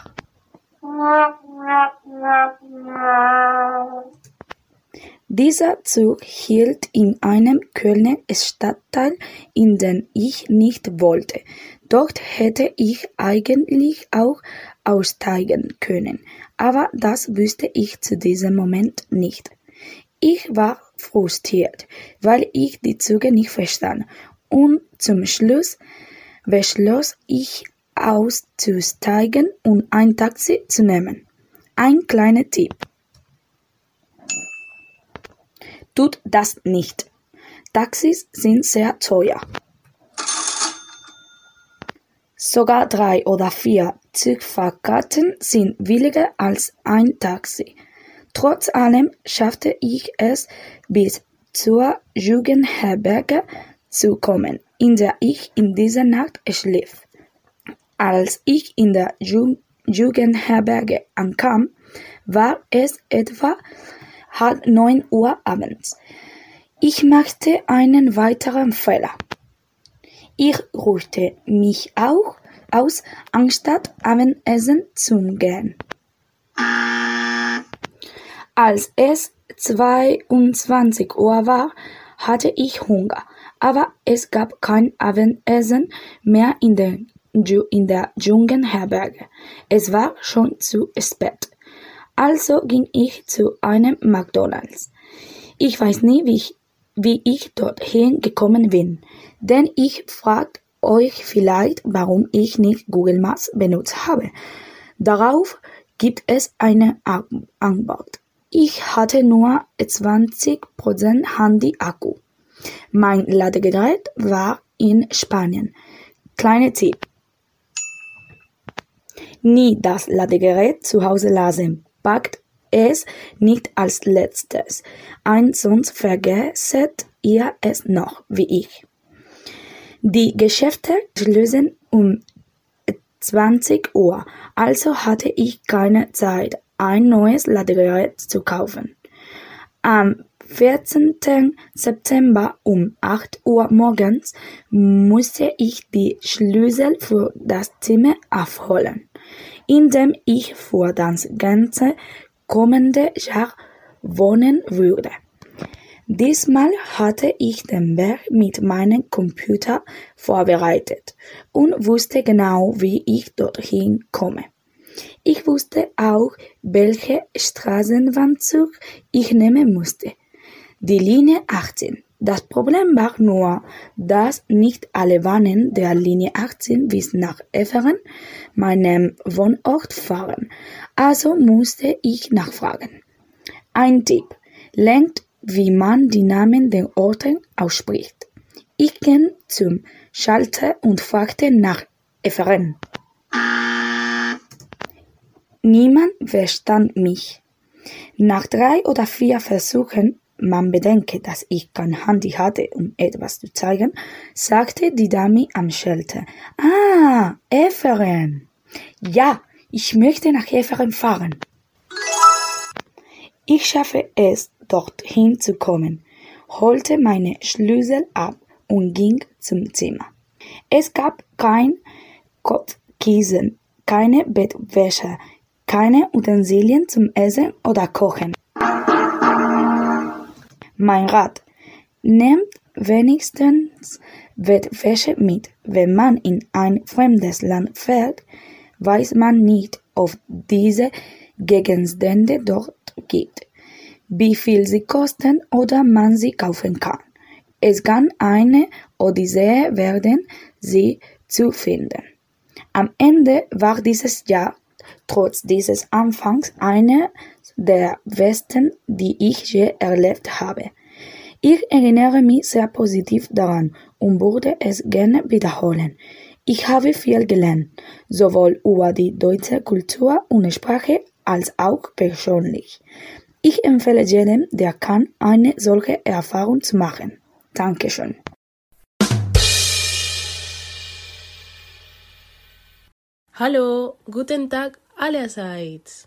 Dieser Zug hielt in einem Kölner Stadtteil, in den ich nicht wollte. Dort hätte ich eigentlich auch aussteigen können, aber das wusste ich zu diesem Moment nicht. Ich war frustriert, weil ich die Züge nicht verstand, und zum Schluss beschloss ich auszusteigen und ein Taxi zu nehmen. Ein kleiner Tipp: Tut das nicht. Taxis sind sehr teuer. Sogar drei oder vier Zugfahrkarten sind billiger als ein Taxi. Trotz allem schaffte ich es bis zur Jugendherberge zu kommen, in der ich in dieser Nacht schlief. Als ich in der Ju- Jugendherberge ankam, war es etwa halb neun Uhr abends. Ich machte einen weiteren Fehler. Ich ruhte mich auch aus, anstatt Abendessen zu gehen. Als es zweiundzwanzig Uhr war, hatte ich Hunger, aber es gab kein Abendessen mehr in der, Ju- in der Jugendherberge. Es war schon zu spät. Also ging ich zu einem McDonald's. Ich weiß nie, wie ich, wie ich dorthin gekommen bin, denn ich fragt euch vielleicht, warum ich nicht Google Maps benutzt habe. Darauf gibt es eine Antwort. Ich hatte nur zwanzig Prozent Handy-Akku. Mein Ladegerät war in Spanien. Kleiner Tipp: Nie das Ladegerät zu Hause lassen. Packt es nicht als letztes ein, sonst vergesst ihr es noch, wie ich. Die Geschäfte schließen um zwanzig Uhr, also hatte ich keine Zeit, ein neues Ladegerät zu kaufen. Am vierzehnten September um acht Uhr morgens musste ich die Schlüssel für das Zimmer abholen, in dem ich für das ganze kommende Jahr wohnen würde. Diesmal hatte ich den Weg mit meinem Computer vorbereitet und wusste genau, wie ich dorthin komme. Ich wusste auch, welche Straßenbahnzug ich nehmen musste. Die Linie achtzehn. Das Problem war nur, dass nicht alle Bahnen der Linie achtzehn bis nach Efferen, meinem Wohnort, fahren. Also musste ich nachfragen. Ein Tipp: Lernt, wie man die Namen der Orte ausspricht. Ich ging zum Schalter und fragte nach Efferen. Niemand verstand mich. Nach drei oder vier Versuchen, man bedenke, dass ich kein Handy hatte, um etwas zu zeigen, sagte die Dame am Schalter: Ah, Efferen. Ja, ich möchte nach Efferen fahren. Ich schaffe es, dorthin zu kommen, holte meine Schlüssel ab und ging zum Zimmer. Es gab kein Kopfkissen, keine Bettwäsche, keine Utensilien zum Essen oder Kochen. Mein Rat: Nehmt wenigstens Bettwäsche mit. Wenn man in ein fremdes Land fährt, weiß man nicht, ob diese Gegenstände dort gibt, wie viel sie kosten oder man sie kaufen kann. Es kann eine Odyssee werden, sie zu finden. Am Ende war dieses Jahr trotz dieses Anfangs eine der besten, die ich je erlebt habe. Ich erinnere mich sehr positiv daran und würde es gerne wiederholen. Ich habe viel gelernt, sowohl über die deutsche Kultur und Sprache als auch persönlich. Ich empfehle jedem, der kann, eine solche Erfahrung zu machen. Dankeschön. Hallo, guten Tag allerseits.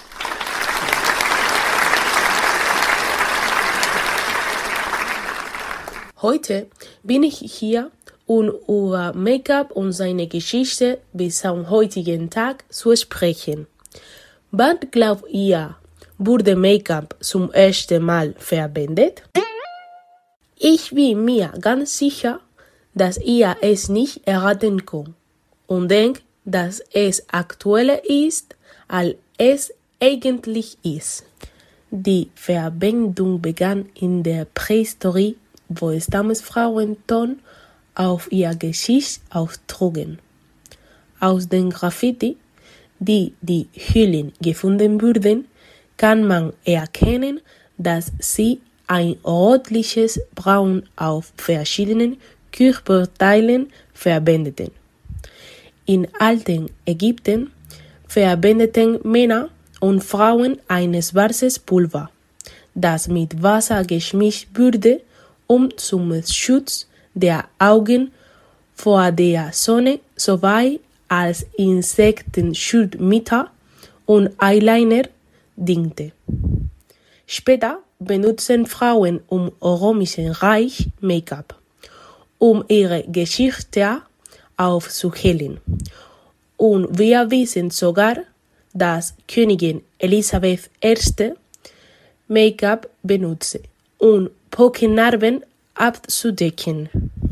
Heute bin ich hier, um über Make-up und seine Geschichte bis zum heutigen Tag zu sprechen. Wann glaubt ihr, wurde Make-up zum ersten Mal verwendet? Ich bin mir ganz sicher, dass ihr es nicht erraten könnt und denkt, dass es aktueller ist, als es eigentlich ist. Die Verwendung begann in der Prähistorie, wo Stammesfrauen Ton auf ihr Gesicht austrugen. Aus den Graffiti, die die Höhlen gefunden wurden, kann man erkennen, dass sie ein rötliches Braun auf verschiedenen Körperteilen verwendeten. In alten Ägypten verwendeten Männer und Frauen ein schwarzes Pulver, das mit Wasser geschmischt wurde, um zum Schutz der Augen vor der Sonne sowie als Insektenschutzmittel und Eyeliner diente. Später benutzten Frauen im Römischen Reich Make-up, um ihre Gesichter aufzuhellen. Und wir wissen sogar, dass Königin Elisabeth Erste Make-up benutzte, um Pockennarben abzudecken.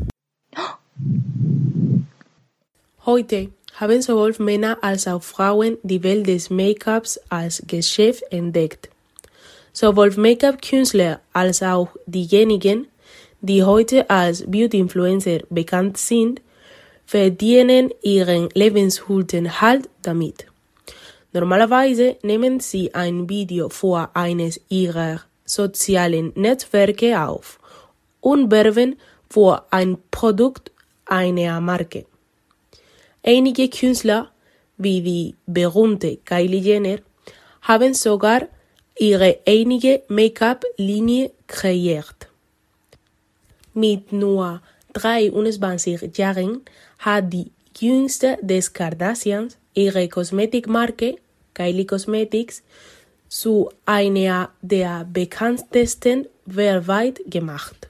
Heute haben sowohl Männer als auch Frauen die Welt des Make-ups als Geschäft entdeckt. Sowohl Make-up-Künstler als auch diejenigen, die heute als Beauty-Influencer bekannt sind, verdienen ihren Lebensunterhalt damit. Normalerweise nehmen sie ein Video vor eines ihrer sozialen Netzwerke auf und werben für ein Produkt einer Marke. Einige Künstler, wie die berühmte Kylie Jenner, haben sogar ihre eigene Make-up-Linie kreiert. Mit nur dreiundzwanzig Jahren hat die jüngste des Kardashians ihre Kosmetikmarke Kylie Cosmetics zu einer der bekanntesten weltweit gemacht.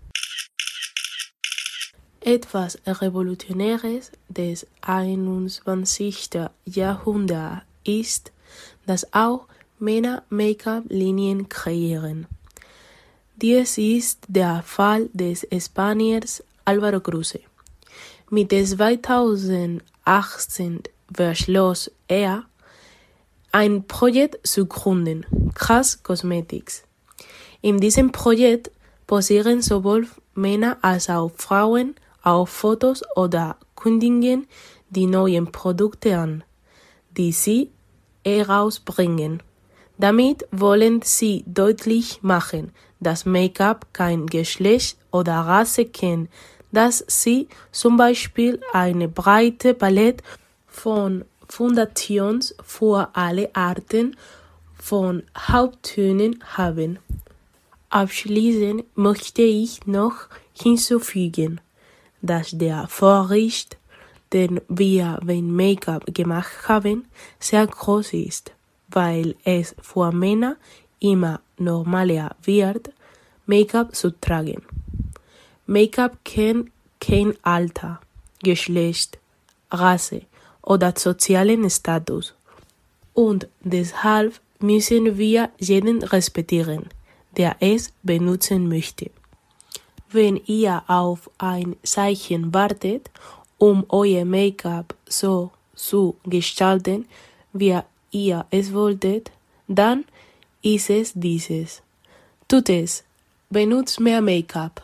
Etwas Revolutionäres des einundzwanzigsten Jahrhunderts ist, dass auch Männer Make-up-Linien kreieren. Dies ist der Fall des Spaniers Álvaro Cruz. Mit zweitausendachtzehn beschloss er, ein Projekt zu gründen, Crass Cosmetics. In diesem Projekt posieren sowohl Männer als auch Frauen auf Fotos oder kündigen die neuen Produkte an, die sie herausbringen. Damit wollen sie deutlich machen, dass Make-up kein Geschlecht oder Rasse kennt, dass sie zum Beispiel eine breite Palette von Foundations für alle Arten von Hauttönen haben. Abschließend möchte ich noch hinzufügen, dass der Fortschritt, den wir beim Make-up gemacht haben, sehr groß ist, weil es für Männer immer normaler wird, Make-up zu tragen. Make-up kennt kein Alter, Geschlecht, Rasse oder sozialen Status. Und deshalb müssen wir jeden respektieren, der es benutzen möchte. Wenn ihr auf ein Zeichen wartet, um euer Make-up so zu gestalten, wie ihr es wolltet, dann ist es dieses. Tut es. Benutzt mehr Make-up.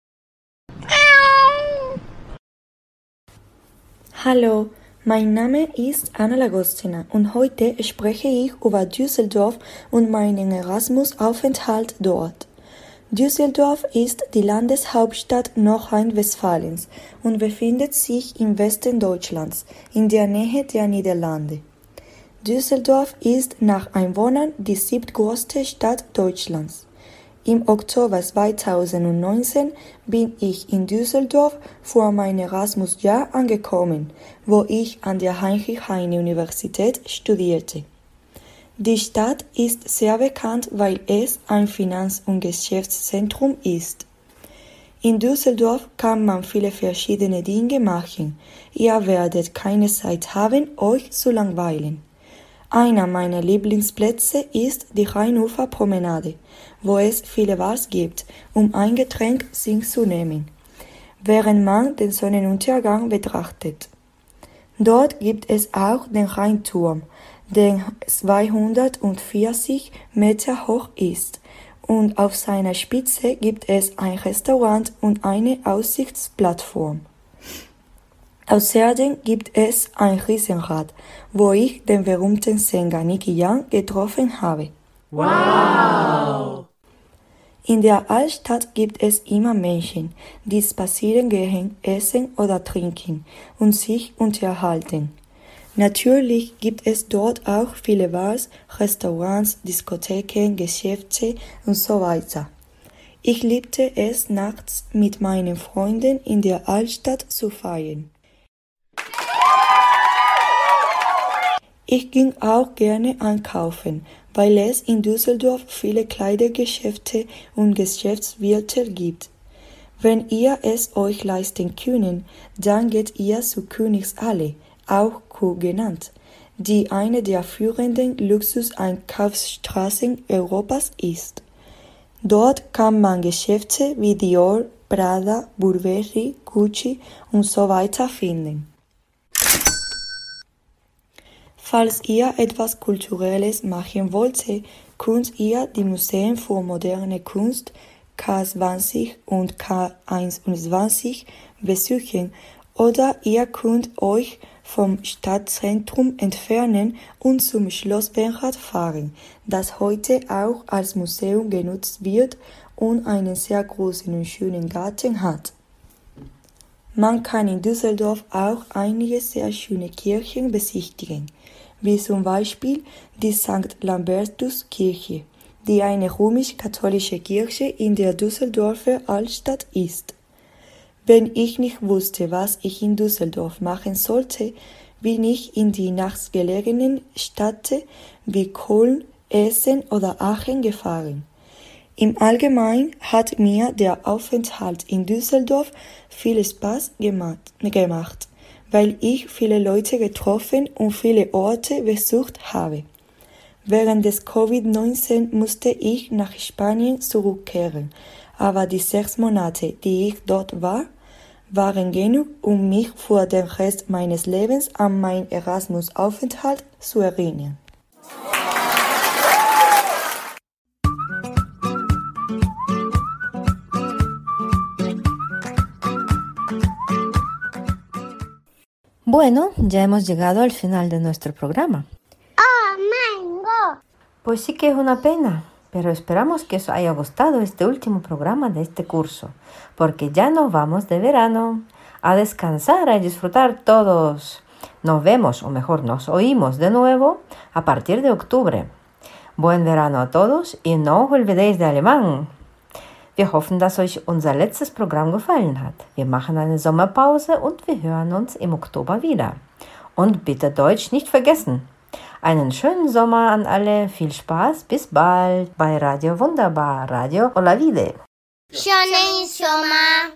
Hallo, mein Name ist Anna Lagostina und heute spreche ich über Düsseldorf und meinen Erasmus-Aufenthalt dort. Düsseldorf ist die Landeshauptstadt Nordrhein-Westfalens und befindet sich im Westen Deutschlands, in der Nähe der Niederlande. Düsseldorf ist nach Einwohnern die siebtgrößte Stadt Deutschlands. Im Oktober zweitausendneunzehn bin ich in Düsseldorf für mein Erasmus-Jahr angekommen, wo ich an der Heinrich-Heine-Universität studierte. Die Stadt ist sehr bekannt, weil es ein Finanz- und Geschäftszentrum ist. In Düsseldorf kann man viele verschiedene Dinge machen. Ihr werdet keine Zeit haben, euch zu langweilen. Einer meiner Lieblingsplätze ist die Rheinuferpromenade, wo es viele Bars gibt, um ein Getränk sich zu nehmen, während man den Sonnenuntergang betrachtet. Dort gibt es auch den Rheinturm, der zweihundertvierzig Meter hoch ist, und auf seiner Spitze gibt es ein Restaurant und eine Aussichtsplattform. Außerdem gibt es ein Riesenrad, wo ich den berühmten Sänger Nicky Jam getroffen habe. Wow! In der Altstadt gibt es immer Menschen, die spazieren gehen, essen oder trinken und sich unterhalten. Natürlich gibt es dort auch viele Bars, Restaurants, Diskotheken, Geschäfte und so weiter. Ich liebte es, nachts mit meinen Freunden in der Altstadt zu feiern. Ich ging auch gerne einkaufen, weil es in Düsseldorf viele Kleidergeschäfte und Geschäftswirte gibt. Wenn ihr es euch leisten könnt, dann geht ihr zu Königsallee, auch Q genannt, die eine der führenden Luxus-Einkaufsstraßen Europas ist. Dort kann man Geschäfte wie Dior, Prada, Burberry, Gucci und so weiter finden. Falls ihr etwas Kulturelles machen wollt, könnt ihr die Museen für moderne Kunst K zwanzig und K einundzwanzig besuchen oder ihr könnt euch vom Stadtzentrum entfernen und zum Schloss Bernhard fahren, das heute auch als Museum genutzt wird und einen sehr großen und schönen Garten hat. Man kann in Düsseldorf auch einige sehr schöne Kirchen besichtigen, wie zum Beispiel die Sankt Lambertus-Kirche, die eine römisch-katholische Kirche in der Düsseldorfer Altstadt ist. Wenn ich nicht wusste, was ich in Düsseldorf machen sollte, bin ich in die nahegelegenen Städte wie Köln, Essen oder Aachen gefahren. Im Allgemeinen hat mir der Aufenthalt in Düsseldorf viel Spaß gemacht, weil ich viele Leute getroffen und viele Orte besucht habe. Während des Covid neunzehn musste ich nach Spanien zurückkehren, aber die sechs Monate, die ich dort war, waren genug, um mich für den Rest meines Lebens an meinen Erasmus-Aufenthalt zu erinnern. Bueno, ya hemos llegado al final de nuestro programa. ¡Oh, mango! Pues sí que es una pena, pero esperamos que os haya gustado este último programa de este curso, porque ya nos vamos de verano, a descansar, a disfrutar todos. Nos vemos, o mejor, nos oímos de nuevo a partir de octubre. Buen verano a todos y no os olvidéis de alemán. Wir hoffen, dass euch unser letztes Programm gefallen hat. Wir machen eine Sommerpause und wir hören uns im Oktober wieder. Und bitte Deutsch nicht vergessen. Einen schönen Sommer an alle, viel Spaß, bis bald bei Radio Wunderbar, Radio Olavide. Schönen Sommer!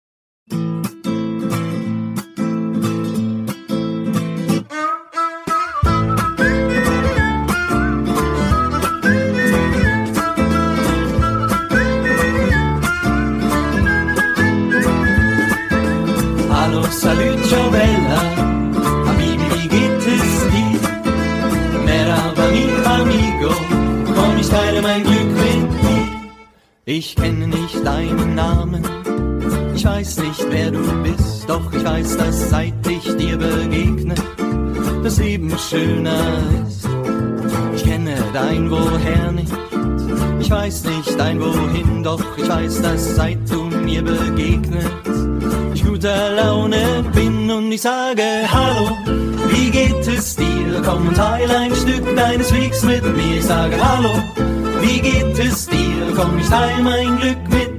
Hallo, salut, ciao bella, Habibi, wie geht es dir? Merhaba, mi amigo, komm, ich teile mein Glück mit dir. Ich kenne nicht deinen Namen, ich weiß nicht, wer du bist, doch ich weiß, dass seit ich dir begegne, das Leben schöner ist. Ich kenne dein Woher nicht, ich weiß nicht dein Wohin, doch ich weiß, dass seit du mir begegnest, ich guter Laune bin und ich sage Hallo, wie geht es dir? Komm und teile ein Stück deines Wegs mit mir. Ich sage Hallo, wie geht es dir? Komm, ich teile mein Glück mit